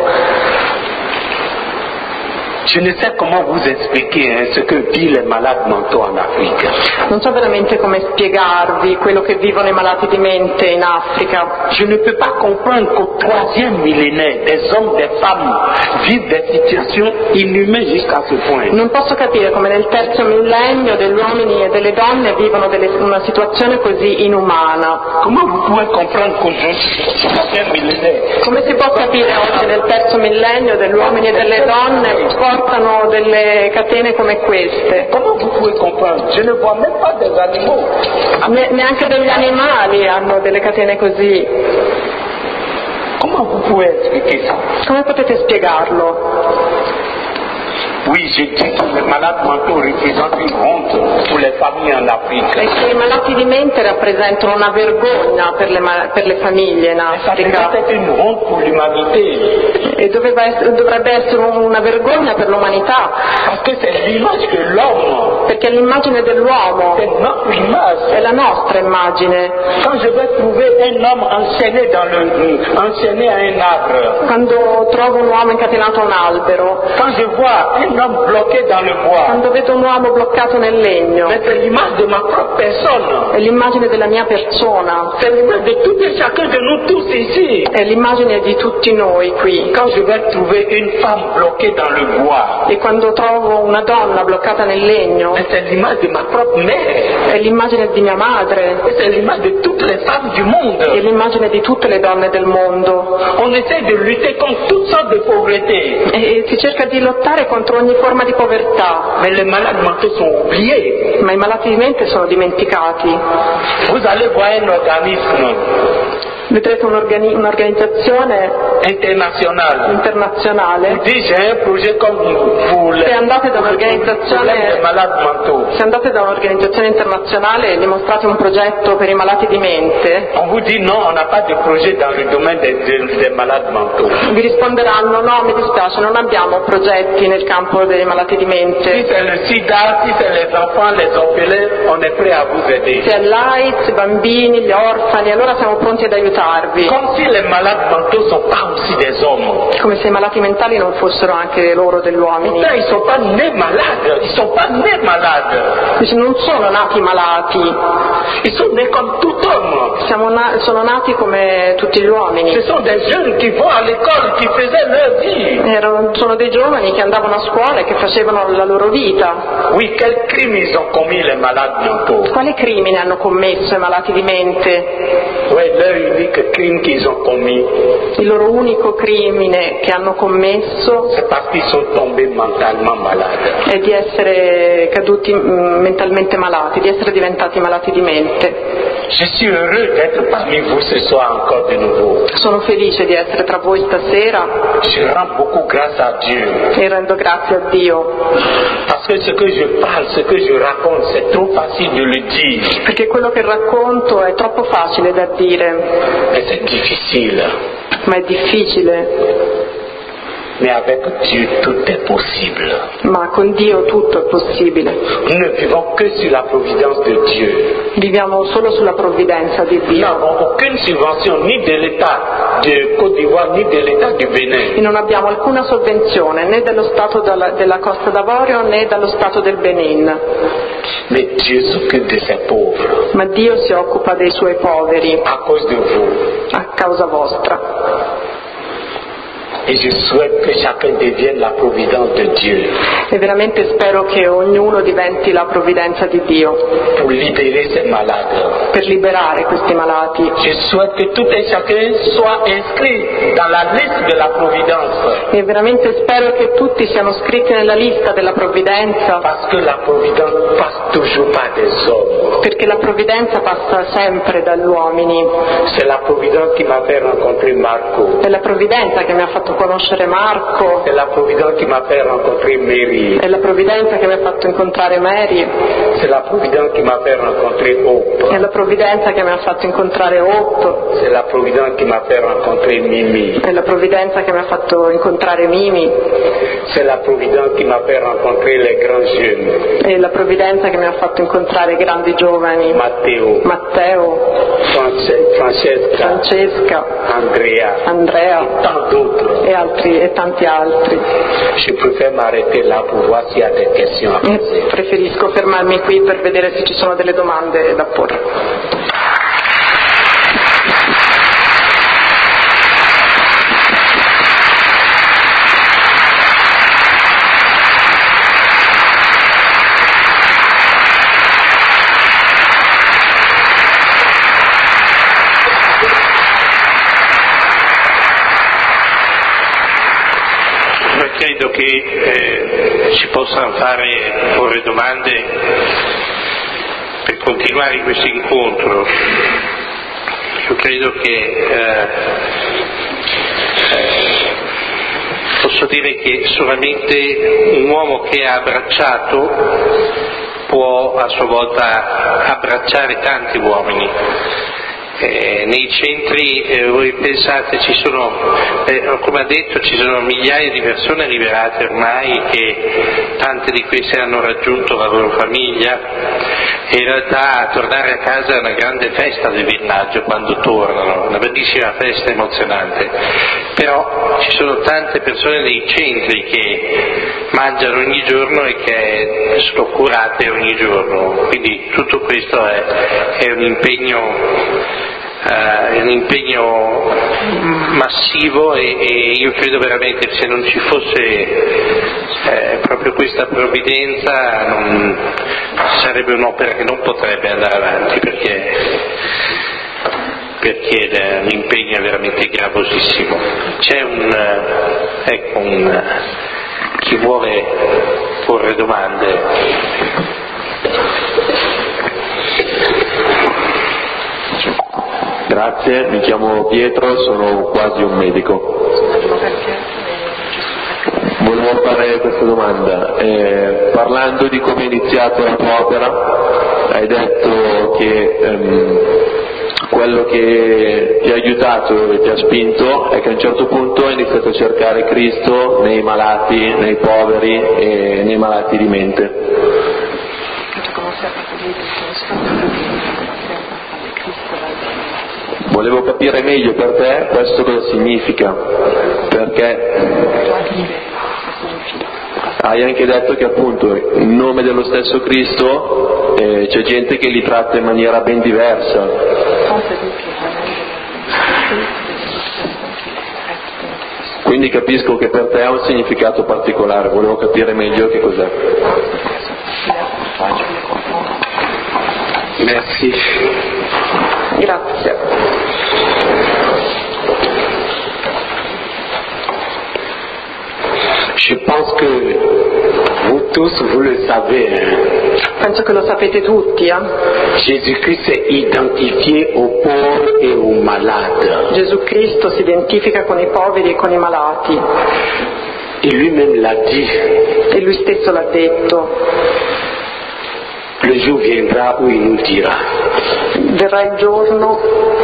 [SPEAKER 3] Je ne sais comment vous expliquer ce que vivent les malades mentaux en Afrique.
[SPEAKER 4] Non so veramente come spiegarvi quello che vivono i malati di mente in Africa.
[SPEAKER 3] Je ne peux pas comprendre qu'au 3e millénaire, des hommes, des femmes vivent des situations inhumaines jusqu'à ce point.
[SPEAKER 4] Non posso capire come nel 3° millennio degli uomini e delle donne vivono una situazione così inumana.
[SPEAKER 3] Comment vous pouvez comprendre qu'aujourd'hui, au 3e millénaire,
[SPEAKER 4] Come si può capire oggi nel 3° millennio degli uomini e delle donne portano delle catene come queste?
[SPEAKER 3] comment vous pouvez comprendre? Je ne vois même pas des animaux.
[SPEAKER 4] Neanche degli animali hanno delle catene così.
[SPEAKER 3] Comment vous pouvez expliquer ça?
[SPEAKER 4] Come potete spiegarlo?
[SPEAKER 3] Oui, je dis que les malades mentaux représentent une honte pour les familles en Afrique.
[SPEAKER 4] E che i malati di mente rappresentano una vergogna per le famiglie in
[SPEAKER 3] Ça devrait
[SPEAKER 4] Africa.
[SPEAKER 3] être une honte pour l'humanité.
[SPEAKER 4] E dovrebbe essere una vergogna per l'umanità,
[SPEAKER 3] Parce que c'est l'image que l'homme,
[SPEAKER 4] perché l'immagine dell'uomo
[SPEAKER 3] c'est notre
[SPEAKER 4] è
[SPEAKER 3] image.
[SPEAKER 4] la nostra immagine.
[SPEAKER 3] Quand je vais trouver un homme enchaîné enchaîné à un arbre,
[SPEAKER 4] Quando trovo un uomo incatenato a un albero,
[SPEAKER 3] quand je vois un homme bloqué dans le bois,
[SPEAKER 4] quando vedo un uomo bloccato nel legno,
[SPEAKER 3] mais c'est l'image de ma propre personne.
[SPEAKER 4] è l'immagine della mia persona,
[SPEAKER 3] C'est l'image de tout et chacun de nous tous ici.
[SPEAKER 4] è l'immagine di tutti noi qui.
[SPEAKER 3] Quand je vais trouver une femme bloquée dans le bois,
[SPEAKER 4] E quando trovo una donna bloccata nel legno,
[SPEAKER 3] mais c'est l'image de ma propre mère.
[SPEAKER 4] è l'immagine di mia madre,
[SPEAKER 3] Et c'est l'image de toutes les femmes du
[SPEAKER 4] è
[SPEAKER 3] monde.
[SPEAKER 4] l'immagine di tutte le donne del mondo.
[SPEAKER 3] On essaie de lutter contre toutes sortes de pauvreté.
[SPEAKER 4] E si cerca di lottare contro ogni forma di povertà,
[SPEAKER 3] Mais les malades mentaux sont oubliés.
[SPEAKER 4] ma i malati di mente sono dimenticati.
[SPEAKER 3] Vous allez voir un organisme
[SPEAKER 4] Vedrete un'organizzazione internazionale. Se andate da un'organizzazione internazionale e dimostrate un progetto per i malati di mente, vi risponderanno: no, mi dispiace, non abbiamo progetti nel campo dei malati di mente. Se è l'AIDS, i bambini, gli orfani, allora siamo pronti ad aiutarvi. Come se i malati mentali non fossero anche loro degli uomini. Dice, non sono nati malati, sono nati come tutti gli uomini. Sono dei giovani che andavano a scuola e che facevano la loro vita. Quale crimine hanno commesso i malati di mente? Il loro unico crimine che hanno commesso è di essere caduti mentalmente malati, di essere diventati malati di mente. Sono felice di essere tra voi stasera e rendo grazie a Dio. Perché quello che racconto è troppo facile da dire, ma è difficile.
[SPEAKER 3] Mais avec Dieu tout est possible.
[SPEAKER 4] Ma con Dio tutto è possibile.
[SPEAKER 3] Nous ne vivons que sur la providence de Dieu.
[SPEAKER 4] Viviamo solo sulla provvidenza di Dio.
[SPEAKER 3] Nous n'avons aucune subvention ni de l'État de Côte d'Ivoire ni de l'État du Bénin.
[SPEAKER 4] E non abbiamo alcuna sovvenzione né dello Stato della Costa d'Avorio né dallo Stato del Benin.
[SPEAKER 3] Mais Dieu s'occupe de ses pauvres.
[SPEAKER 4] Ma Dio si occupa dei suoi poveri.
[SPEAKER 3] À cause de vous.
[SPEAKER 4] A causa vostra.
[SPEAKER 3] Et je souhaite que chacun devienne la providence de Dieu.
[SPEAKER 4] E veramente spero che ognuno diventi la provvidenza di Dio.
[SPEAKER 3] Pour libérer ces malades.
[SPEAKER 4] Per liberare questi malati.
[SPEAKER 3] Je souhaite que tout et chacun soit inscrit dans la liste de la providence.
[SPEAKER 4] E veramente spero che tutti siano scritti nella lista della provvidenza.
[SPEAKER 3] Parce que la providence passe toujours par des hommes.
[SPEAKER 4] Perché la provvidenza passa sempre dagli uomini.
[SPEAKER 3] C'est la providence qui m'a fait rencontrer Marco.
[SPEAKER 4] È la provvidenza che mi ha fatto conoscere Marco.
[SPEAKER 3] C'est la providence qui m'a fait rencontrer Mary.
[SPEAKER 4] È la provvidenza che mi ha fatto incontrare Mary.
[SPEAKER 3] C'est la providence qui m'a fait rencontrer Hope.
[SPEAKER 4] È la provvidenza che mi ha fatto incontrare Hope.
[SPEAKER 3] C'est la providence qui m'a fait rencontrer Mimi.
[SPEAKER 4] È la provvidenza che mi ha fatto incontrare Mimi.
[SPEAKER 3] C'est la providence qui m'a fait rencontrer les grands jeunes.
[SPEAKER 4] È la provvidenza che mi ha fatto incontrare i grandi giovani. Matteo. Francesca. Andrea.
[SPEAKER 3] Tant d'autres.
[SPEAKER 4] E tanti altri.
[SPEAKER 3] Je préfère m'arrêter là pour voir s'il y a des questions à poser.
[SPEAKER 4] Preferisco fermarmi qui per vedere se ci sono delle domande da porre.
[SPEAKER 2] Credo che si possano porre domande per continuare questo incontro. Io credo che posso dire che solamente un uomo che ha abbracciato può a sua volta abbracciare tanti uomini. Nei centri voi pensate ci sono, come ha detto, ci sono migliaia di persone liberate ormai, che tante di queste hanno raggiunto la loro famiglia, e in realtà tornare a casa è una grande festa del villaggio quando tornano, una bellissima festa emozionante. Però ci sono tante persone nei centri che mangiano ogni giorno e che sono curate ogni giorno, quindi tutto questo è un impegno massivo, e io credo veramente che se non ci fosse proprio questa provvidenza sarebbe un'opera che non potrebbe andare avanti, perché l'impegno è veramente gravosissimo. C'è chi vuole porre domande?
[SPEAKER 5] Grazie, mi chiamo Pietro, sono quasi un medico. Volevo fare questa domanda. Parlando di come è iniziata la tua opera, hai detto che quello che ti ha aiutato e ti ha spinto è che a un certo punto hai iniziato a cercare Cristo nei malati, nei poveri e nei malati di mente. Volevo capire meglio per te questo cosa significa, perché hai anche detto che appunto in nome dello stesso Cristo c'è gente che li tratta in maniera ben diversa. Quindi capisco che per te ha un significato particolare, volevo capire meglio che cos'è.
[SPEAKER 3] Merci.
[SPEAKER 4] Grazie.
[SPEAKER 3] Je pense que vous tous, vous le savez,
[SPEAKER 4] Penso che lo sapete tutti,
[SPEAKER 3] Jésus-Christ s'est identifié aux pauvres et aux malades.
[SPEAKER 4] Gesù Cristo si identifica con i poveri e con i malati
[SPEAKER 3] Et lui-même l'a dit,
[SPEAKER 4] e lui stesso l'ha detto.
[SPEAKER 3] le jour viendra où il nous dira.
[SPEAKER 4] Verrà il giorno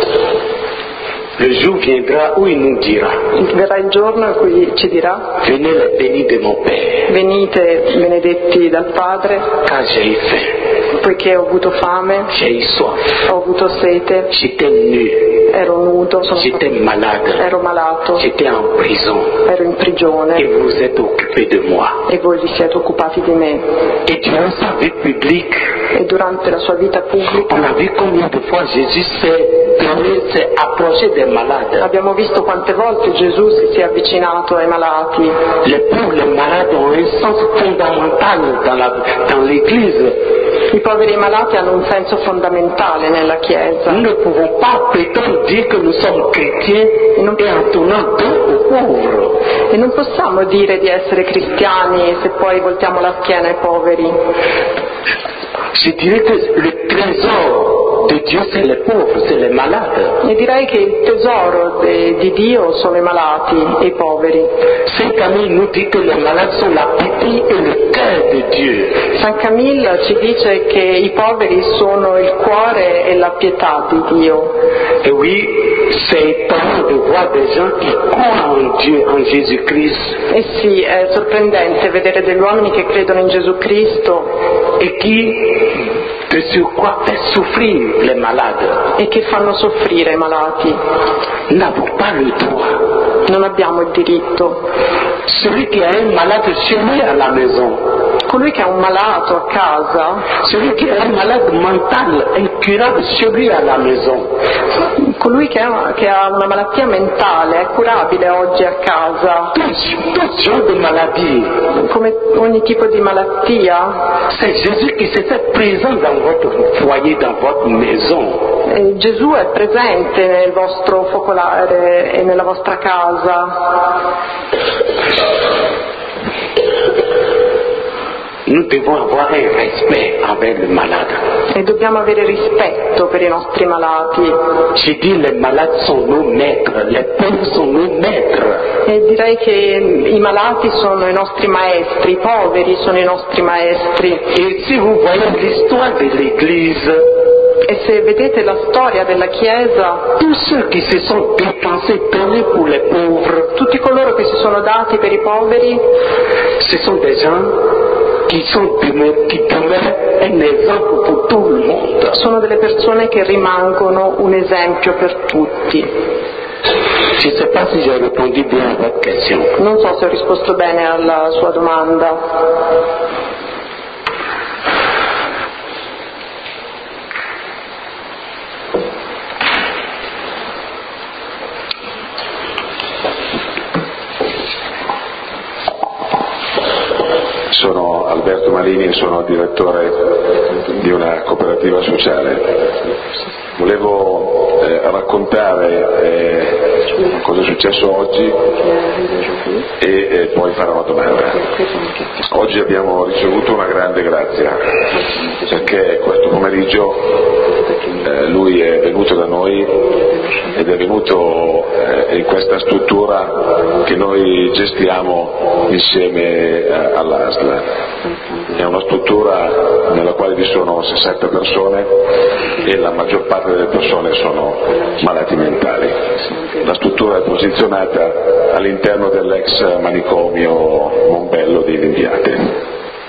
[SPEAKER 4] in cui ci dirà:
[SPEAKER 3] Venez les bénis de mon Père,
[SPEAKER 4] venite benedetti dal Padre,
[SPEAKER 3] car j'ai faim,
[SPEAKER 4] poiché ho avuto fame,
[SPEAKER 3] j'ai eu soif,
[SPEAKER 4] ho avuto sete,
[SPEAKER 3] j'étais nu,
[SPEAKER 4] ero nudo,
[SPEAKER 3] j'étais malade,
[SPEAKER 4] ero malato,
[SPEAKER 3] j'étais en prison,
[SPEAKER 4] ero in
[SPEAKER 3] et
[SPEAKER 4] prigione
[SPEAKER 3] vous êtes occupés de moi.
[SPEAKER 4] e voi vi siete occupati di me.
[SPEAKER 3] Et durant sa vie publique,
[SPEAKER 4] E durante la sua vita pubblica
[SPEAKER 3] on a vu combien de fois Jésus s'est approché des malades.
[SPEAKER 4] abbiamo visto quante volte Gesù si è avvicinato ai malati.
[SPEAKER 3] Les pauvres, les malades ont un sens fondamental dans l'Église.
[SPEAKER 4] I poveri e i malati hanno un senso fondamentale nella Chiesa.
[SPEAKER 3] Nous ne pouvons pas prétendre dire que nous sommes chrétiens et en tournant dos aux pauvres.
[SPEAKER 4] E non possiamo dire di essere cristiani se poi voltiamo la schiena ai poveri.
[SPEAKER 3] Je dirais que le trésor de Dieu, c'est les pauvres, c'est les malades.
[SPEAKER 4] E direi che il tesoro di Dio sono i malati e i poveri.
[SPEAKER 3] Saint Camille nous dit que les malades sont l'appétit et le cœur de Dieu.
[SPEAKER 4] San Camillo ci dice che i poveri sono il cuore e la pietà di Dio.
[SPEAKER 3] Et oui, c'est étonnant de voir des gens qui croient en Dieu, en Jésus-Christ,
[SPEAKER 4] E sì, è sorprendente vedere degli uomini che credono in Gesù Cristo
[SPEAKER 3] et qui, de surcroît, fait souffrir les malades.
[SPEAKER 4] e che fanno soffrire i malati.
[SPEAKER 3] Nous n'avons pas le droit.
[SPEAKER 4] Non abbiamo il diritto.
[SPEAKER 3] Celui qui a un malade chez lui à la maison,
[SPEAKER 4] Colui che ha un malato a casa,
[SPEAKER 3] celui qui a un malade mental incurable chez lui à la maison,
[SPEAKER 4] colui che ha una malattia mentale è curabile oggi a casa,
[SPEAKER 3] tout genre de maladie.
[SPEAKER 4] come ogni tipo di malattia.
[SPEAKER 3] C'est Jésus qui s'est fait présent dans votre foyer, dans votre maison.
[SPEAKER 4] Gesù è presente nel vostro focolare e nella vostra casa.
[SPEAKER 3] Nous devons avoir un respect envers le malade.
[SPEAKER 4] E dobbiamo avere rispetto per i nostri malati.
[SPEAKER 3] J'ai dit les malades sont nos maîtres, les pauvres sont nos maîtres.
[SPEAKER 4] E direi che i malati sono i nostri maestri, i poveri sono i nostri maestri.
[SPEAKER 3] Et si vous voyez l'histoire de l'Église,
[SPEAKER 4] E se vedete la storia della Chiesa,
[SPEAKER 3] tous ceux qui se sont dépensés, donnés pour les pauvres,
[SPEAKER 4] tutti coloro che si sono dati per i poveri
[SPEAKER 3] ce sont des gens qui demeurent un exemple pour tout le monde.
[SPEAKER 4] sono delle persone che rimangono un esempio per tutti.
[SPEAKER 3] Je ne sais pas si j'ai répondu bien à votre question.
[SPEAKER 4] Non so se ho risposto bene alla sua domanda.
[SPEAKER 6] Sono Alberto Malini e sono direttore di una cooperativa sociale. Volevo raccontare cosa è successo oggi e poi fare una domanda. Oggi abbiamo ricevuto una grande grazia perché questo pomeriggio lui è venuto da noi ed è venuto in questa struttura che noi gestiamo insieme all'ASL. È una struttura nella quale vi sono 60 persone e la maggior parte delle persone sono malati mentali. La struttura è posizionata all'interno dell'ex manicomio Mombello di Limbiate.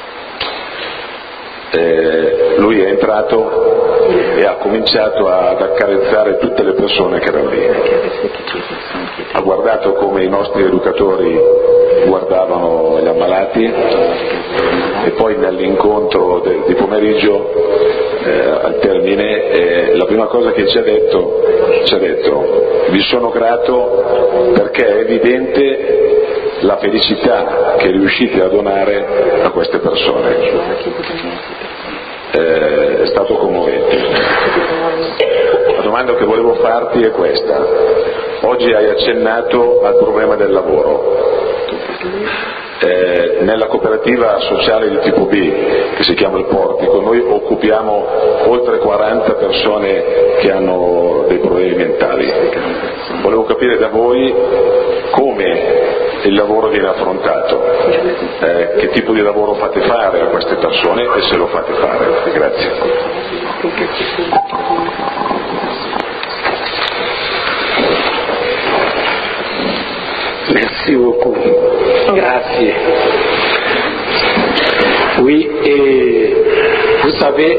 [SPEAKER 6] Lui è entrato e ha cominciato ad accarezzare tutte le persone che erano lì. Ha guardato come i nostri educatori guardavano gli ammalati e poi nell'incontro di pomeriggio al termine la prima cosa che ci ha detto vi sono grato perché è evidente la felicità che riuscite a donare a queste persone. È stato commovente. La domanda che volevo farti è questa: oggi hai accennato al problema del lavoro. Nella cooperativa sociale di tipo B, che si chiama il Portico, noi occupiamo oltre 40 persone che hanno dei problemi mentali. Volevo capire da voi come il lavoro viene affrontato, che tipo di lavoro fate fare a queste persone e se lo fate fare. Grazie.
[SPEAKER 3] Merci beaucoup. Grazie. Oui, et vous savez,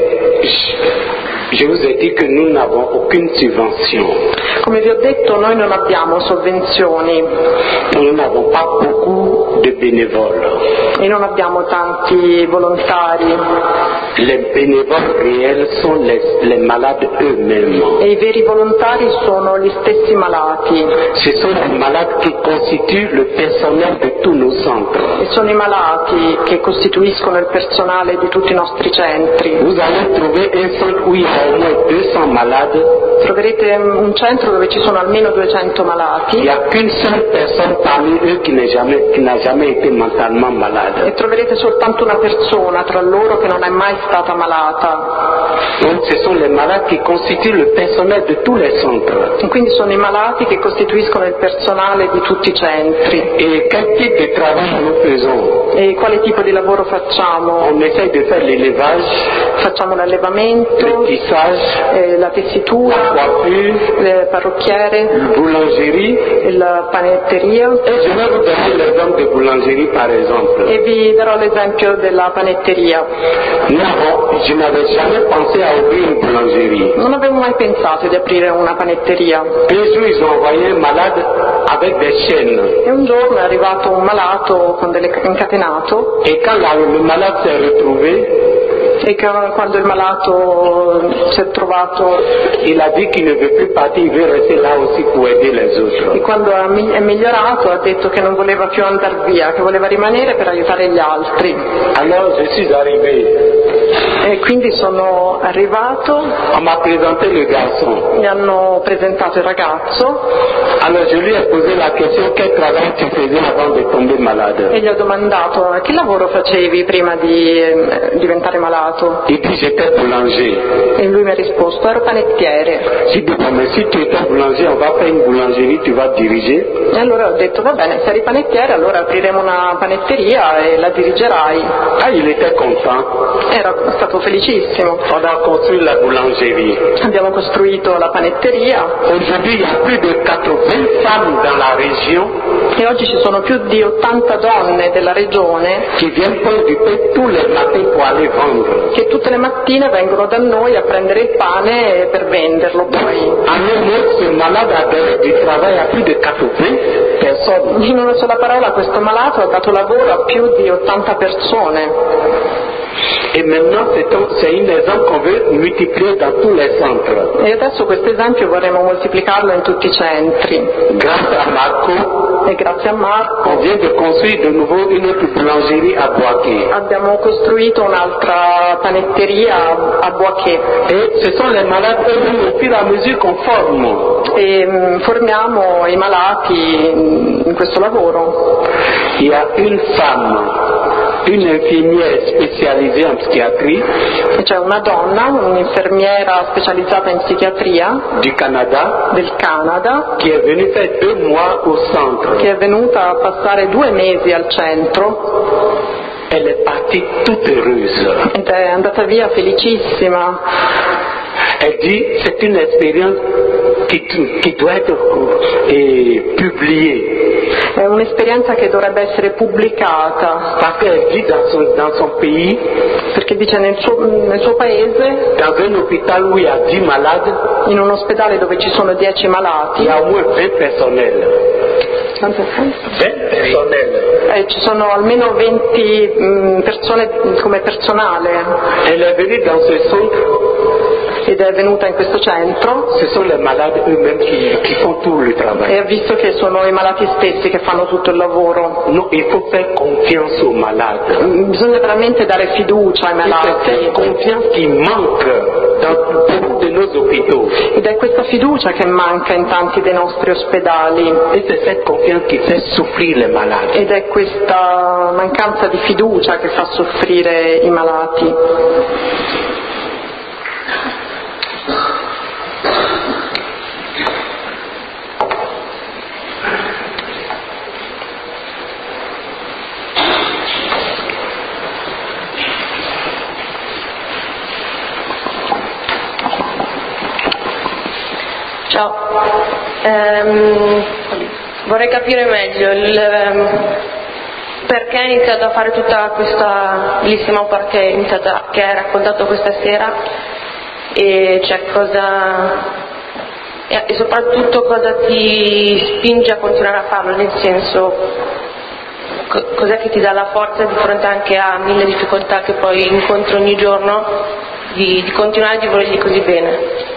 [SPEAKER 3] je vous ai dit que nous n'avons aucune subvention.
[SPEAKER 4] Come vi ho detto, noi non abbiamo sovvenzioni.
[SPEAKER 3] Nous n'avons pas beaucoup de bénévoles.
[SPEAKER 4] E non abbiamo tanti volontari.
[SPEAKER 3] Les bénévoles réels sont les malades eux-mêmes.
[SPEAKER 4] E i veri volontari sono gli stessi malati.
[SPEAKER 3] Ce sont les malades qui constituent le personnel de tous nos centres.
[SPEAKER 4] E sono i malati che costituiscono il personale di tutti i nostri centri.
[SPEAKER 3] Vous allez trouver un centre où il y a au moins 200 malades.
[SPEAKER 4] Troverete un centro dove ci sono almeno 200 malati.
[SPEAKER 3] Il n'y a qu'une seule personne parmi eux qui n'a jamais été mentalement malade.
[SPEAKER 4] E troverete soltanto una persona tra loro che non è mai stata malata.
[SPEAKER 3] Donc ce sont les malades qui constituent le personnel de tous les centres.
[SPEAKER 4] E quindi sono i malati che costituiscono il personale di tutti i centri.
[SPEAKER 3] Et quel type de travail nous faisons?
[SPEAKER 4] E quale tipo di lavoro facciamo?
[SPEAKER 3] On essaie de faire l'élevage,
[SPEAKER 4] Facciamo l'allevamento,
[SPEAKER 3] le tissage,
[SPEAKER 4] la tessitura,
[SPEAKER 3] la coiffure,
[SPEAKER 4] le parrucchiere,
[SPEAKER 3] la boulangerie.
[SPEAKER 4] la panetteria.
[SPEAKER 3] Et je vais vous donner l'exemple de boulangerie par exemple.
[SPEAKER 4] E vi darò l'esempio della panetteria.
[SPEAKER 3] Je n'avais jamais pensé à ouvrir une boulangerie.
[SPEAKER 4] Non avevo mai pensato di aprire una panetteria.
[SPEAKER 3] Un jour, ils ont envoyé un malade avec des chaînes.
[SPEAKER 4] E un giorno è arrivato un malato incatenato.
[SPEAKER 3] Et quand le malade s'est retrouvé,
[SPEAKER 4] E quando il malato si è trovato,
[SPEAKER 3] il a dit qu'il ne veut plus partir, il veut rester là aussi pour aider les autres.
[SPEAKER 4] E quando è migliorato ha detto che non voleva più andare via, che voleva rimanere per aiutare gli altri.
[SPEAKER 3] Alors je suis arrivé.
[SPEAKER 4] E quindi sono arrivato.
[SPEAKER 3] On m'a présenté le garçon.
[SPEAKER 4] Mi hanno presentato il ragazzo.
[SPEAKER 3] Alors je lui ai posé la question: quel travail tu faisais avant de tomber malade?
[SPEAKER 4] E gli ho domandato: che lavoro facevi prima di diventare malato?
[SPEAKER 3] Il dit: j'étais boulanger.
[SPEAKER 4] E lui mi ha risposto: ero panettiere.
[SPEAKER 3] J'ai dit: bon, mais si tu étais boulanger, on va faire une boulangerie, tu vas diriger.
[SPEAKER 4] E allora ho detto: va bene, se eri panettiere allora apriremo una panetteria e la dirigerai.
[SPEAKER 3] Ah, il était content.
[SPEAKER 4] Era stato felicissimo.
[SPEAKER 3] On a construit la boulangerie.
[SPEAKER 4] Abbiamo costruito la panetteria.
[SPEAKER 3] Aujourd'hui, il y a plus de 80 femmes dans la région.
[SPEAKER 4] E oggi ci sono più di 80 donne della regione
[SPEAKER 3] qui viennent prendre du pain tous les matins pour aller vendre.
[SPEAKER 4] Che tutte le mattine vengono da noi a prendere il pane per venderlo poi.
[SPEAKER 3] En un mot, ce malade a donné du travail à plus de 80 personnes.
[SPEAKER 4] In una sola parola, questo malato ha dato lavoro a più di 80 persone.
[SPEAKER 3] Et maintenant, c'est un exemple qu'on veut multiplier dans tous les centres.
[SPEAKER 4] E adesso questo esempio vorremmo moltiplicarlo in tutti i centri.
[SPEAKER 3] Grâce à Marco,
[SPEAKER 4] e grazie a Marco,
[SPEAKER 3] on vient de construire de nouveau une autre boulangerie à Boaké.
[SPEAKER 4] Abbiamo costruito un'altra panetteria a Boaké.
[SPEAKER 3] Et ce sont les malades eux-mêmes au fur et à mesure qu'on forme.
[SPEAKER 4] E formiamo i malati in questo lavoro.
[SPEAKER 3] Il y a une femme, une infirmière spécialisée en psychiatrie.
[SPEAKER 4] E c'è una donna, un'infermiera specializzata in psichiatria
[SPEAKER 3] du Canada
[SPEAKER 4] del Canada
[SPEAKER 3] qui est venue faire 2 mois au centre.
[SPEAKER 4] che è venuta a passare 2 mesi al centro
[SPEAKER 3] Elle est partie toute heureuse.
[SPEAKER 4] ed è andata via felicissima.
[SPEAKER 3] Elle dit c'est une expérience qui doit être publiée.
[SPEAKER 4] È un'esperienza che dovrebbe essere pubblicata,
[SPEAKER 3] Parce qu'elle vit dans son pays,
[SPEAKER 4] perché dice nel suo paese,
[SPEAKER 3] dans un hôpital où il y a 10 malades,
[SPEAKER 4] in un ospedale dove ci sono 10
[SPEAKER 3] il
[SPEAKER 4] malati,
[SPEAKER 3] y a au moins 20 personnels. 20 personnels.
[SPEAKER 4] ci sono almeno 20 persone come personale,
[SPEAKER 3] Elle est venue dans ce centre.
[SPEAKER 4] ed è venuta in questo centro
[SPEAKER 3] Ce sont les malades eux-mêmes qui font tout le travail.
[SPEAKER 4] e ha visto che sono i malati stessi che fanno tutto il lavoro.
[SPEAKER 3] Non, il faut faire confiance aux malades.
[SPEAKER 4] Bisogna veramente dare fiducia ai
[SPEAKER 3] C'est
[SPEAKER 4] malati,
[SPEAKER 3] cette confiance qui manque dans beaucoup de nos hôpitaux.
[SPEAKER 4] ed è questa fiducia che manca in tanti dei nostri ospedali,
[SPEAKER 3] Et c'est cette confiance qui fait souffrir les malades.
[SPEAKER 4] ed è questa mancanza di fiducia che fa soffrire i malati.
[SPEAKER 7] Ciao, vorrei capire meglio perché hai iniziato a fare tutta questa bellissima opera che hai raccontato questa sera e soprattutto cosa ti spinge a continuare a farlo, nel senso cos'è che ti dà la forza di fronte anche a 1000 difficoltà che poi incontri ogni giorno di continuare di volergli così bene.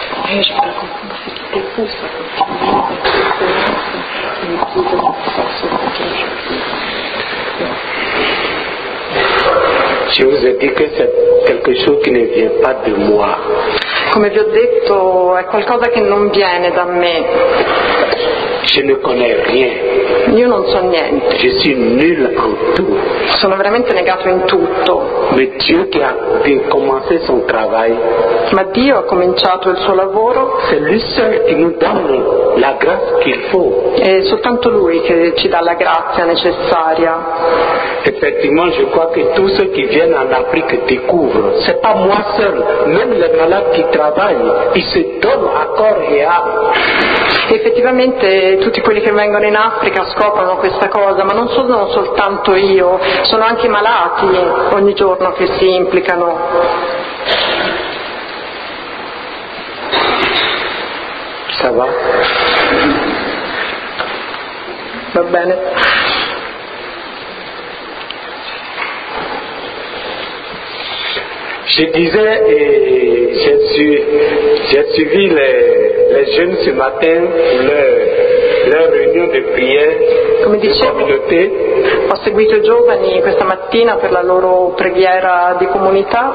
[SPEAKER 3] Je vous ai dit que c'est quelque chose qui ne vient pas de moi.
[SPEAKER 4] Come vi ho detto, è qualcosa che non viene da me.
[SPEAKER 3] Je ne connais rien.
[SPEAKER 4] Io non so niente,
[SPEAKER 3] Je suis nul en tout.
[SPEAKER 4] sono veramente negato in tutto,
[SPEAKER 3] Mais Dieu qui a commencé son travail,
[SPEAKER 4] ma Dio ha cominciato il suo lavoro,
[SPEAKER 3] c'est lui seul qui nous donne la grâce qu'il faut.
[SPEAKER 4] è soltanto Lui che ci dà la grazia necessaria.
[SPEAKER 3] Effectivement, je crois que tous ceux qui viennent en Afrique découvrent. C'est pas moi seul. Même les malades qui travaillent, ils se donnent à corps et âme.
[SPEAKER 4] Effettivamente tutti quelli che vengono in Africa scoprono questa cosa, ma non sono soltanto io, sono anche i malati ogni giorno che si implicano.
[SPEAKER 3] Ça va?
[SPEAKER 4] Va bene?
[SPEAKER 3] Je disais, j'ai suivi les jeunes ce matin pour leur réunion de prière
[SPEAKER 4] Come
[SPEAKER 3] de
[SPEAKER 4] dicevo,
[SPEAKER 3] communauté.
[SPEAKER 4] ho seguito i giovani questa mattina per la loro preghiera di comunità.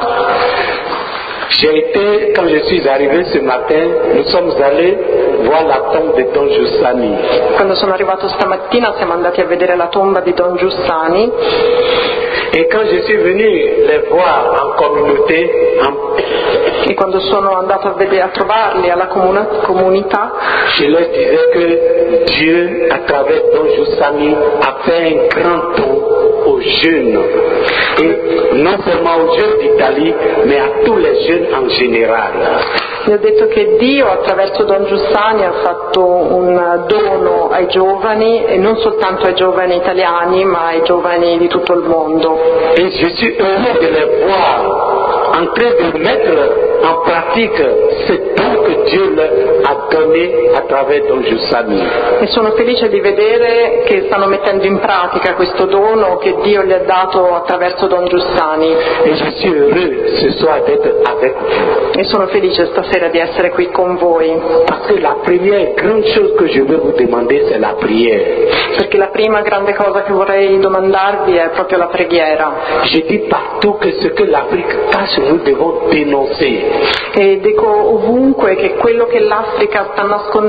[SPEAKER 3] Quand je suis arrivé ce matin, nous sommes allés voir la tombe de Don Giussani.
[SPEAKER 4] Quando sono arrivato stamattina siamo andati a vedere la tomba di Don Giussani
[SPEAKER 3] Et quand je suis venu les voir en communauté,
[SPEAKER 4] e quando sono andato a trovarli alla comunità,
[SPEAKER 3] je leur disais que Dieu, à travers Don Giussani, a fait un grand don aux jeunes. Et non seulement aux jeunes d'Italie, mais à tous les jeunes en général.
[SPEAKER 4] gli ho detto che Dio attraverso Don Giussani ha fatto un dono ai giovani, e non soltanto ai giovani italiani ma ai giovani di tutto il mondo.
[SPEAKER 3] Et je suis heureux de les voir en train de mettre en pratique ce don que Dieu leur a donné à travers Don Giussani.
[SPEAKER 4] E sono felice di vedere che stanno mettendo in pratica questo dono che Dio gli ha dato attraverso Don Giussani.
[SPEAKER 3] Et je suis heureux ce soir d'être avec vous.
[SPEAKER 4] E sono felice stasera di essere qui con voi,
[SPEAKER 3] Parce que la première grande chose que je vais vous demander, c'est la prière.
[SPEAKER 4] perché la prima grande cosa che vorrei domandarvi è proprio la preghiera.
[SPEAKER 3] Je dis partout que ce que l'Afrique cache, nous devons dénoncer.
[SPEAKER 4] E dico ovunque che quello che l'Africa sta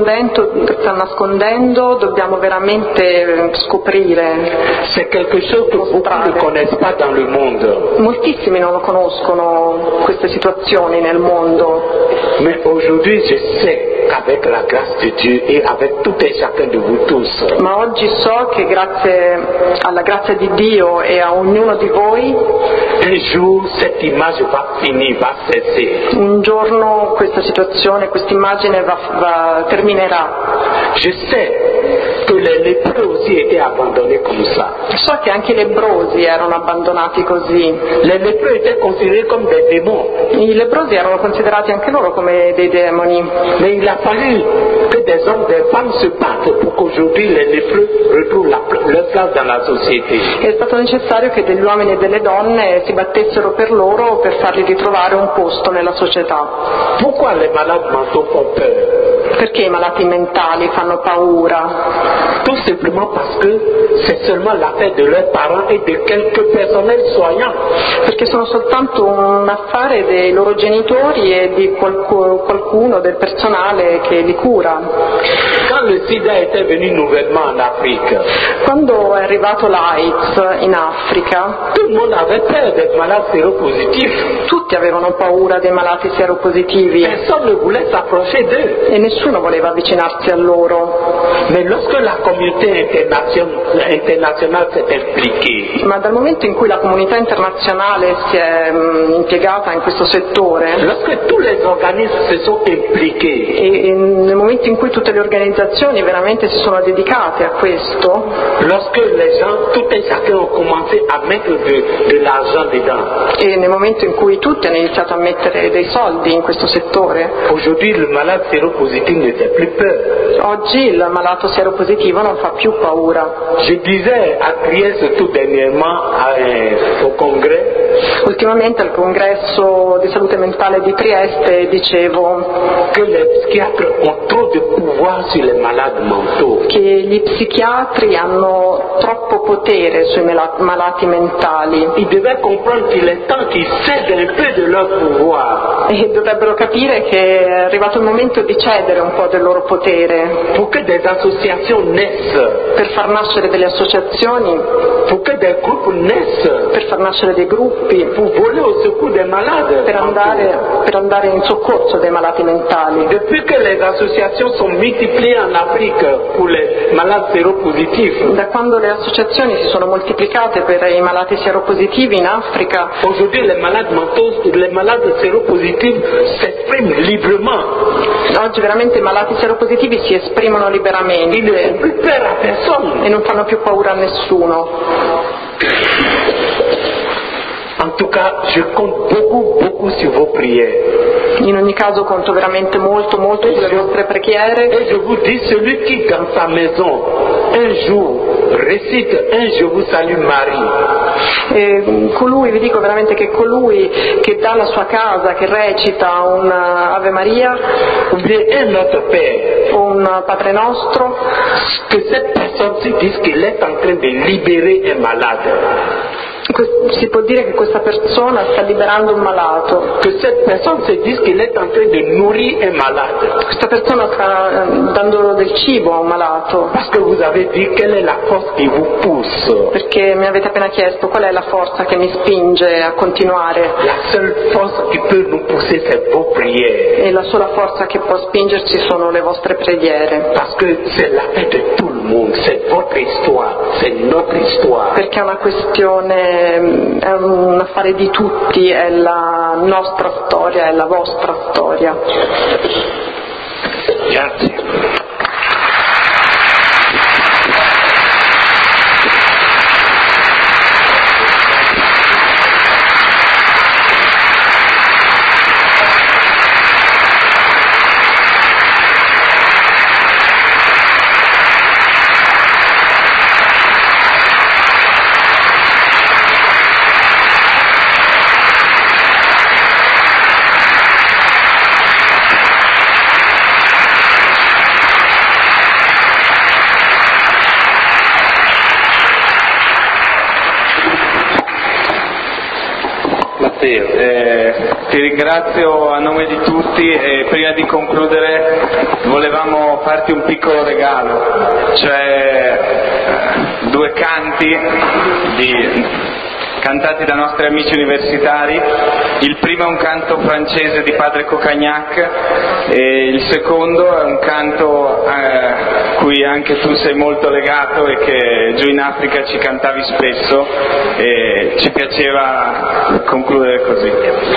[SPEAKER 4] nascondendo dobbiamo veramente scoprire.
[SPEAKER 3] C'est quelque chose que beaucoup ne connaissent pas dans le monde.
[SPEAKER 4] Moltissimi non lo conoscono queste situazioni nel mondo.
[SPEAKER 3] Mais aujourd'hui, je sais qu'avec la grâce de Dieu et avec tout et chacun de vous tous,
[SPEAKER 4] Ma oggi so che grazie alla grazia di Dio e a ognuno di voi,
[SPEAKER 3] un jour cette image va finir, va cesser.
[SPEAKER 4] un giorno questa situazione, questa immagine terminerà.
[SPEAKER 3] Je sais que les lépreux aussi étaient abandonnés comme ça.
[SPEAKER 4] So che anche i lebbrosi erano abbandonati così.
[SPEAKER 3] Les lépreux étaient considérés comme des démons.
[SPEAKER 4] I lebbrosi erano considerati anche loro come dei demoni.
[SPEAKER 3] Mais il a fallu que des hommes, des femmes se battent pour qu'aujourd'hui les lépreux retrouvent leur place dans la société.
[SPEAKER 4] È stato necessario che degli uomini e delle donne si battessero per loro per fargli ritrovare un posto nella società.
[SPEAKER 3] Pourquoi les malades mentaux font peur?
[SPEAKER 4] Perché i malati mentali fanno paura?
[SPEAKER 3] Tout simplement parce que c'est seulement l'affaire de leurs parents et de quelques personnels soignants.
[SPEAKER 4] Perché sono soltanto un affare dei loro genitori e di qualcuno del personale che li cura.
[SPEAKER 3] Quand le sida était venu nouvellement en Afrique,
[SPEAKER 4] quando è arrivato l'AIDS in Africa,
[SPEAKER 3] tout le monde avait peur des malades séropositifs.
[SPEAKER 4] Tutti avevano paura dei malati seropositivi.
[SPEAKER 3] Personne ne voulait s'approcher d'eux.
[SPEAKER 4] E nessuno voleva avvicinarsi a loro.
[SPEAKER 3] Mais lorsque la communauté internationale s'est impliquée,
[SPEAKER 4] ma dal momento in cui la comunità internazionale si è impiegata in questo settore,
[SPEAKER 3] lorsque tous les organismes se sont impliqués,
[SPEAKER 4] e nel momento in cui tutte le organizzazioni veramente si sono dedicate a questo,
[SPEAKER 3] lorsque les gens, tout et chacun ont commencé à mettre de l'argent dedans,
[SPEAKER 4] e nel momento in cui tutti hanno iniziato a mettere dei soldi in questo settore,
[SPEAKER 3] aujourd'hui le malade séropositif ne fait plus peur.
[SPEAKER 4] Oggi il malato seropositivo non fa più paura.
[SPEAKER 3] Je disais à Trieste tout dernièrement au congrès,
[SPEAKER 4] ultimamente al congresso di salute mentale di Trieste dicevo
[SPEAKER 3] que les psychiatres ont trop de pouvoir sur les malades mentaux.
[SPEAKER 4] Che gli psichiatri hanno troppo potere sui malati mentali.
[SPEAKER 3] Ils devaient comprendre qu'il est temps qu'ils cèdent un peu de leur pouvoir.
[SPEAKER 4] E dovrebbero capire che è arrivato il momento di cedere un po' del loro potere.
[SPEAKER 3] Pour que des associations naissent.
[SPEAKER 4] Per far nascere delle associazioni.
[SPEAKER 3] Pour que des groupes naissent.
[SPEAKER 4] Per far nascere dei gruppi.
[SPEAKER 3] Pour voler au secours des malades.
[SPEAKER 4] Per andare in soccorso dei malati mentali.
[SPEAKER 3] Depuis que les associations sont multipliées en Afrique pour les malades séropositifs.
[SPEAKER 4] Da quando le associazioni si sono moltiplicate per i malati seropositivi in Africa.
[SPEAKER 3] Aujourd'hui les malades mentaux, les malades séropositifs s'expriment librement.
[SPEAKER 4] Oggi veramente i malati seropositivi si esprimono liberamente.
[SPEAKER 3] Ils ne font plus peur à personne.
[SPEAKER 4] E non fanno più paura a nessuno.
[SPEAKER 3] En tout cas, je compte beaucoup sur vos prières.
[SPEAKER 4] In ogni caso conto veramente molto sulle vostre preghiere.
[SPEAKER 3] Et je vous dis, celui qui dans sa maison un jour récite un Je vous salue Marie.
[SPEAKER 4] Vi dico veramente che colui che dalla sua casa, che recita un Ave Maria,
[SPEAKER 3] ou bien un Notre Père,
[SPEAKER 4] o un Padre Nostro,
[SPEAKER 3] que cette personne se dise qu'il est en train de libérer un malade.
[SPEAKER 4] Si può dire che questa persona sta liberando un malato.
[SPEAKER 3] Que cette personne se dise qu'il est en train de nourrir un malade.
[SPEAKER 4] Questa persona sta dando del cibo a un malato.
[SPEAKER 3] Parce que vous avez dit quelle est la force qui vous pousse.
[SPEAKER 4] Perché mi avete appena chiesto qual è la forza che mi spinge a continuare.
[SPEAKER 3] La seule force qui peut nous pousser c'est vos prières.
[SPEAKER 4] E la sola forza che può spingerci sono le vostre preghiere.
[SPEAKER 3] Parce que c'est l'affaire de tout le monde, c'est votre histoire, c'est notre histoire.
[SPEAKER 4] Perché è una questione, è un affare di tutti, è la nostra storia, è la vostra storia.
[SPEAKER 3] Grazie.
[SPEAKER 2] Matteo,
[SPEAKER 1] Ti ringrazio a nome di tutti e prima di concludere volevamo farti un piccolo regalo, cioè 2 canti cantati da nostri amici universitari. Il primo è un canto francese di padre Coccagnac e il secondo è un canto a cui anche tu sei molto legato e che giù in Africa ci cantavi spesso e ci piaceva concludere così.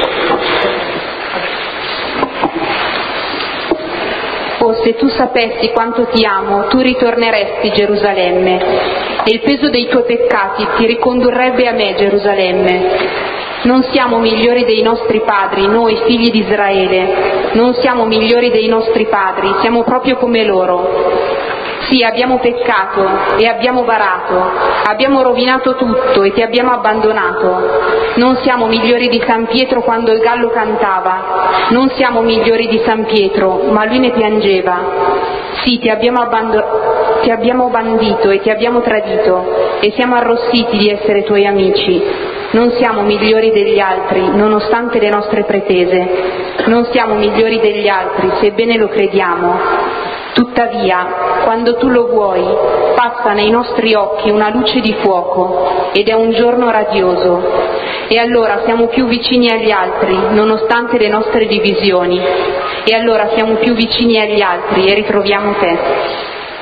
[SPEAKER 8] Oh, se tu sapessi quanto ti amo, tu ritorneresti, Gerusalemme, e il peso dei tuoi peccati ti ricondurrebbe a me, Gerusalemme. Non siamo migliori dei nostri padri, noi figli di Israele, non siamo migliori dei nostri padri, siamo proprio come loro. Sì, abbiamo peccato e abbiamo barato, abbiamo rovinato tutto e ti abbiamo abbandonato. Non siamo migliori di San Pietro quando il gallo cantava, non siamo migliori di San Pietro, ma lui ne piangeva. Sì, ti abbiamo bandito e ti abbiamo tradito e siamo arrossiti di essere tuoi amici. Non siamo migliori degli altri, nonostante le nostre pretese. Non siamo migliori degli altri, sebbene lo crediamo. Tuttavia, quando tu lo vuoi, passa nei nostri occhi una luce di fuoco ed è un giorno radioso. E allora siamo più vicini agli altri, nonostante le nostre divisioni. E allora siamo più vicini agli altri e ritroviamo te.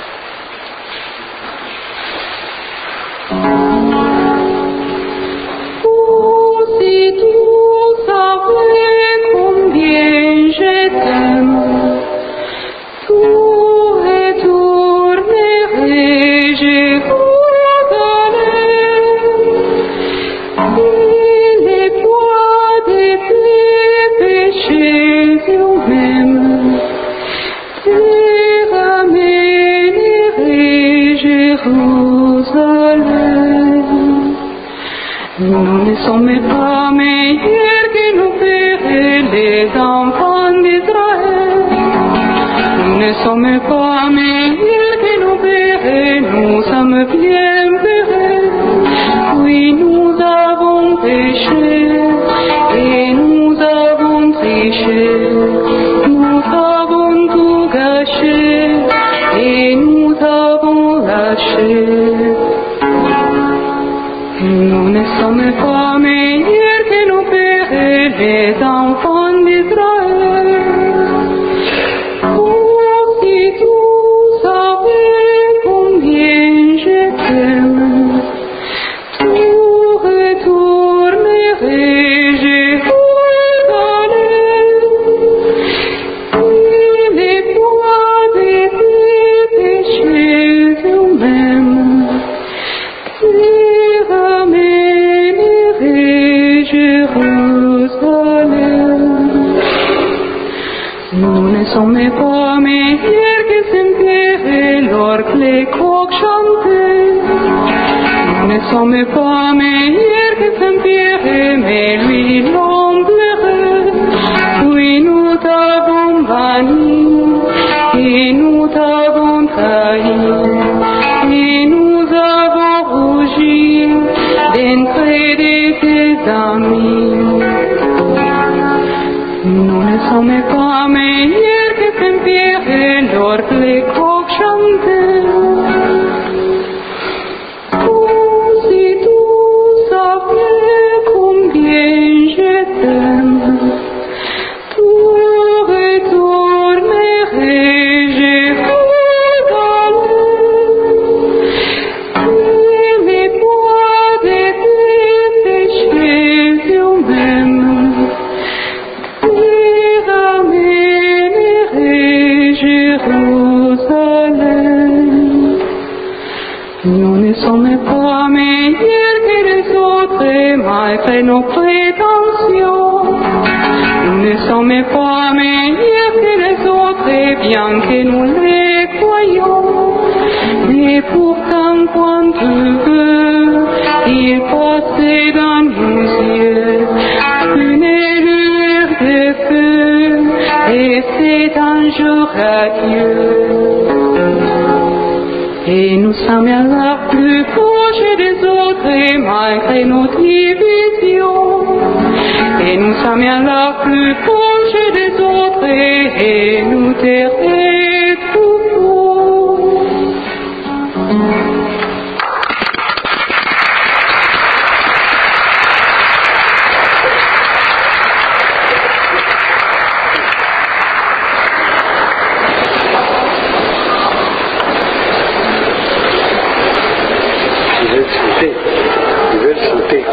[SPEAKER 9] Nous ne sommes pas meilleurs que nos pères, les enfants d'Israël. Nous ne sommes pas meilleurs que nos pères, nous sommes bien péchés. Oui, nous avons péché et nous avons triché. Nous avons tout gâché et nous avons lâché. Nous ne sommes pas meilleurs que nos pères, les enfants d'Israël. Oh, si tu savais combien je t'aime, tu retournerais Jérusalem. Et les poids de tes péchés eux-mêmes Nous ne sommes pas meilleurs que Saint-Pierre lors que les coqs chantaient. Nous ne sommes pas meilleurs que Saint-Pierre, mais lui l'on pleurait. Oui, nous t'avons banni et nous t'avons trahi et nous avons rougi d'entrée de tes amis. Nous ne sommes pas meilleurs que Saint-Pierre lors que les coqs chantaient. Oh, si tu savais combien je t'aime, tu retournerais Jérusalem. Et les poids de tes péchés eux-mêmes Nous ne sommes pas meilleurs que les autres, malgré nos prétentions. Nous ne sommes pas meilleurs que les autres, bien que nous les croyons. Mais pourtant, quand tu veux, il passe dans nos yeux une lueur de feu, et c'est un jour radieux. Et nous sommes alors plus forts proche des autres, malgré nos divisions. Et nous sommes alors plus proches des autres et nous te retrouvons.
[SPEAKER 3] Ils veulent chanter.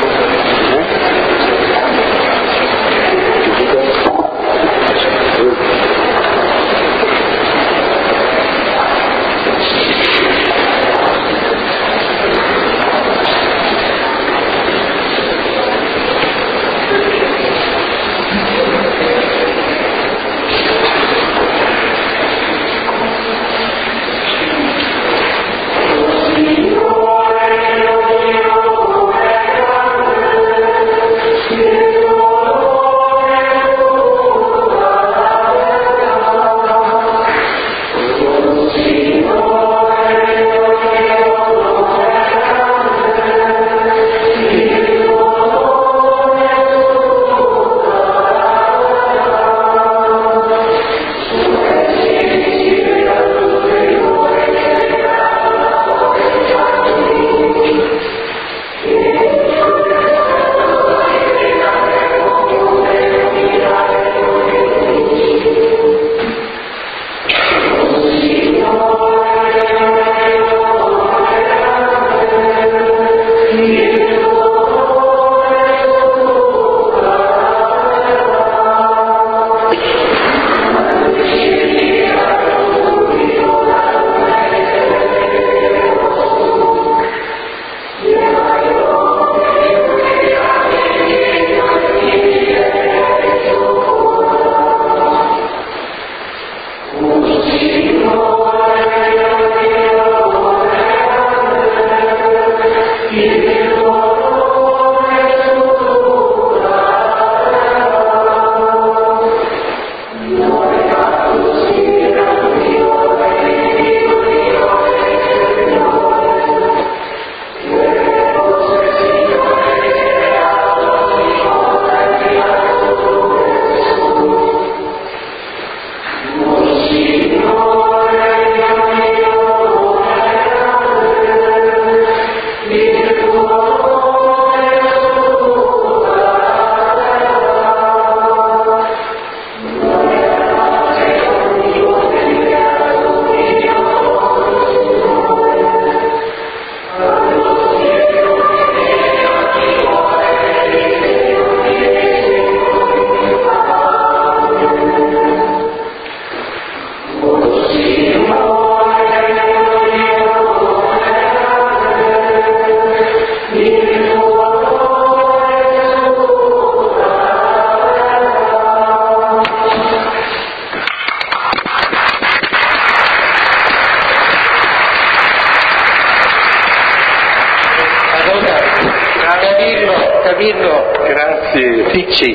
[SPEAKER 2] Camillo, grazie. Ficci,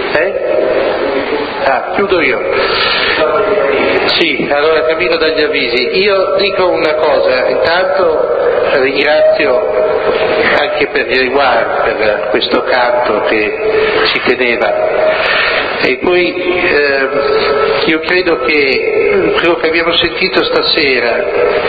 [SPEAKER 2] chiudo io. Sì, allora Camillo dagli Avvisi. Io dico una cosa, intanto ringrazio anche per Grégoire, per questo canto che ci teneva. E poi io credo che quello che abbiamo sentito stasera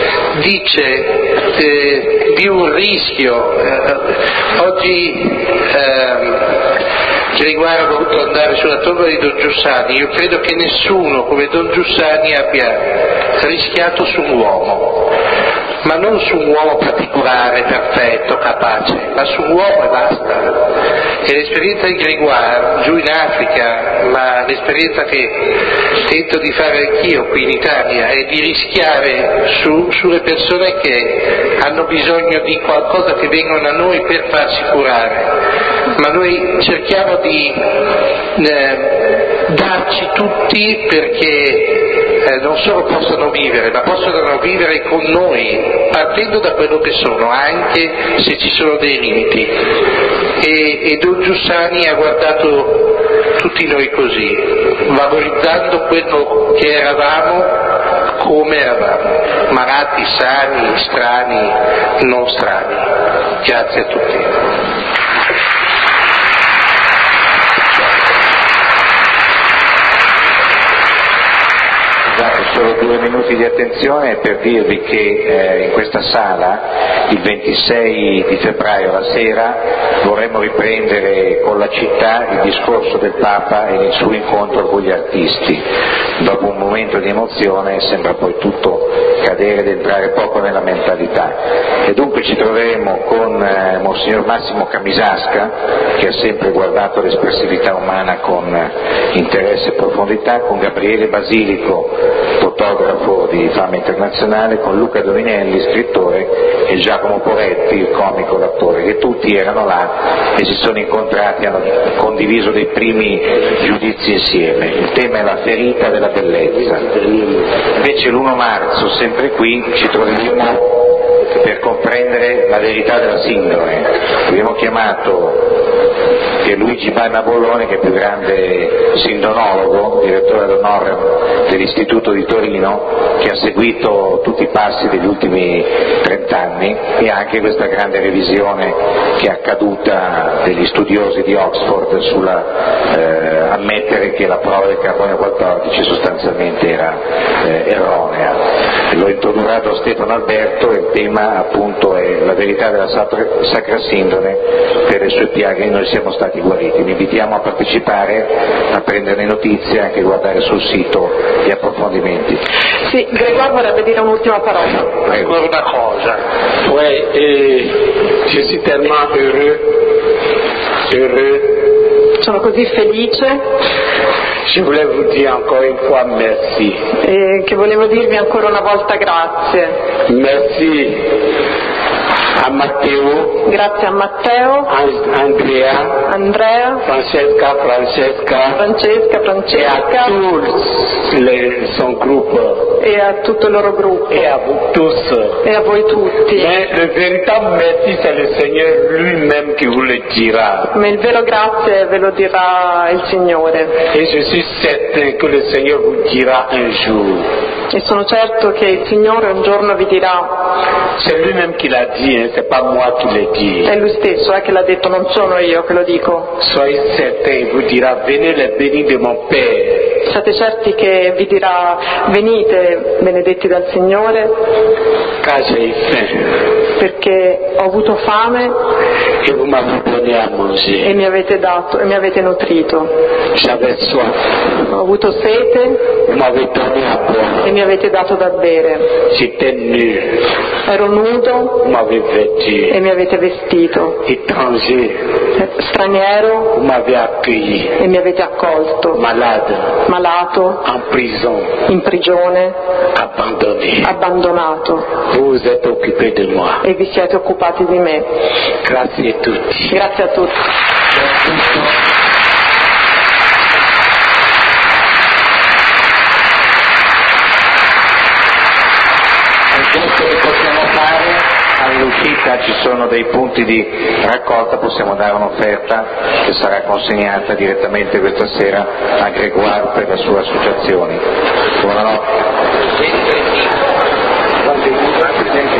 [SPEAKER 2] dice di un rischio. Oggi Grégoire ha voluto andare sulla tomba di Don Giussani. Io credo che nessuno come Don Giussani abbia rischiato su un uomo, ma non su un uomo particolare, perfetto, capace, ma su un uomo e basta. E l'esperienza di Grégoire giù in Africa, ma l'esperienza che tento di fare anch'io qui in Italia, è di rischiare sulle persone che hanno bisogno di qualcosa, che vengono a noi per farsi curare. Ma noi cerchiamo di darci tutti perché non solo possano vivere, ma possano vivere con noi, partendo da quello che sono, anche se ci sono dei limiti. E Don Giussani ha guardato tutti noi così, valorizzando quello che eravamo come eravamo, malati, sani, strani, non strani. Grazie a tutti.
[SPEAKER 10] Solo 2 minuti di attenzione per dirvi che in questa sala il 26 di febbraio la sera vorremmo riprendere con la città il discorso del Papa e il suo incontro con gli artisti. Dopo un momento di emozione sembra poi tutto cadere ed entrare poco nella mentalità. E dunque ci troveremo con Monsignor Massimo Camisasca, che ha sempre guardato l'espressività umana con interesse e profondità, con Gabriele Basilico, fotografo di fama internazionale, con Luca Dominelli, scrittore, e Giacomo Poretti, il comico, l'attore, che tutti erano là e si sono incontrati, hanno condiviso dei primi giudizi insieme. Il tema è la ferita della bellezza. Invece l'1 marzo, sempre qui, ci troveremo per comprendere la verità della sindrome. Abbiamo chiamato Pierluigi Banna Bollone, che è il più grande sindonologo, direttore d'onore dell'Istituto di Torino, che ha seguito tutti i passi degli ultimi 30 anni e anche questa grande revisione che è accaduta degli studiosi di Oxford sulla ammettere che la prova del carbonio 14 sostanzialmente era erronea. Lo introdurrà Don Stefano Alberto e il tema appunto è la verità della Sacra Sindrome. Per le sue piaghe noi siamo stati guariti. Vi invitiamo a partecipare, a prendere notizie e anche guardare sul sito gli approfondimenti.
[SPEAKER 4] Sì, Gregoire vorrebbe dire un'ultima parola.
[SPEAKER 3] Ancora una cosa. Je suis tellement heureux.
[SPEAKER 4] Sono così felice.
[SPEAKER 3] Je voulais vous dire encore une fois merci.
[SPEAKER 4] Che volevo dirvi ancora una volta grazie.
[SPEAKER 3] Merci a Matteo.
[SPEAKER 4] Grazie a Matteo. Andrea.
[SPEAKER 3] Francesca.
[SPEAKER 4] E a
[SPEAKER 3] tous son groupe.
[SPEAKER 4] E a tutto il loro gruppo.
[SPEAKER 3] Et à vous tous.
[SPEAKER 4] E a voi tutti.
[SPEAKER 3] Mais le véritable merci, c'est le Seigneur lui-même qui vous le dira.
[SPEAKER 4] Ma il vero grazie ve lo dirà il Signore.
[SPEAKER 3] Et je suis certain que le Seigneur vous dira un jour.
[SPEAKER 4] E sono certo che il Signore un giorno vi dirà.
[SPEAKER 3] C'est lui-même qui l'a dit, hein, c'est pas moi qui l'ai dit.
[SPEAKER 4] È lui stesso che l'ha detto, non sono io che lo dico.
[SPEAKER 3] Soyez certain, il vous dira, venez les bénis de mon Père.
[SPEAKER 4] Siate certi che vi dirà, venite benedetti dal Signore,
[SPEAKER 3] Car j'ai faim.
[SPEAKER 4] perché ho avuto fame
[SPEAKER 3] Et vous m'avez donné à manger.
[SPEAKER 4] e mi avete dato e mi avete nutrito.
[SPEAKER 3] J'avais soif.
[SPEAKER 4] Ho avuto sete
[SPEAKER 3] Vous m'avez donné à boire.
[SPEAKER 4] e mi avete dato da bere.
[SPEAKER 3] J'étais nu.
[SPEAKER 4] Ero nudo
[SPEAKER 3] Vous m'avez vêtu.
[SPEAKER 4] e mi avete vestito.
[SPEAKER 3] Étranger.
[SPEAKER 4] Straniero
[SPEAKER 3] Vous m'avez accueilli.
[SPEAKER 4] e mi avete accolto.
[SPEAKER 3] Malade.
[SPEAKER 4] Malato,
[SPEAKER 3] En prison.
[SPEAKER 4] in prigione,
[SPEAKER 3] Abandonné.
[SPEAKER 4] abbandonato,
[SPEAKER 3] Vous vous êtes occupé de moi.
[SPEAKER 4] e vi siete occupati di me.
[SPEAKER 3] Grazie a tutti.
[SPEAKER 4] Grazie a tutti.
[SPEAKER 10] Questo che possiamo fare, all'uscita ci sono dei punti di raccolta, possiamo dare un'offerta che sarà consegnata direttamente questa sera a Gregoire per la sua associazione. Buonanotte.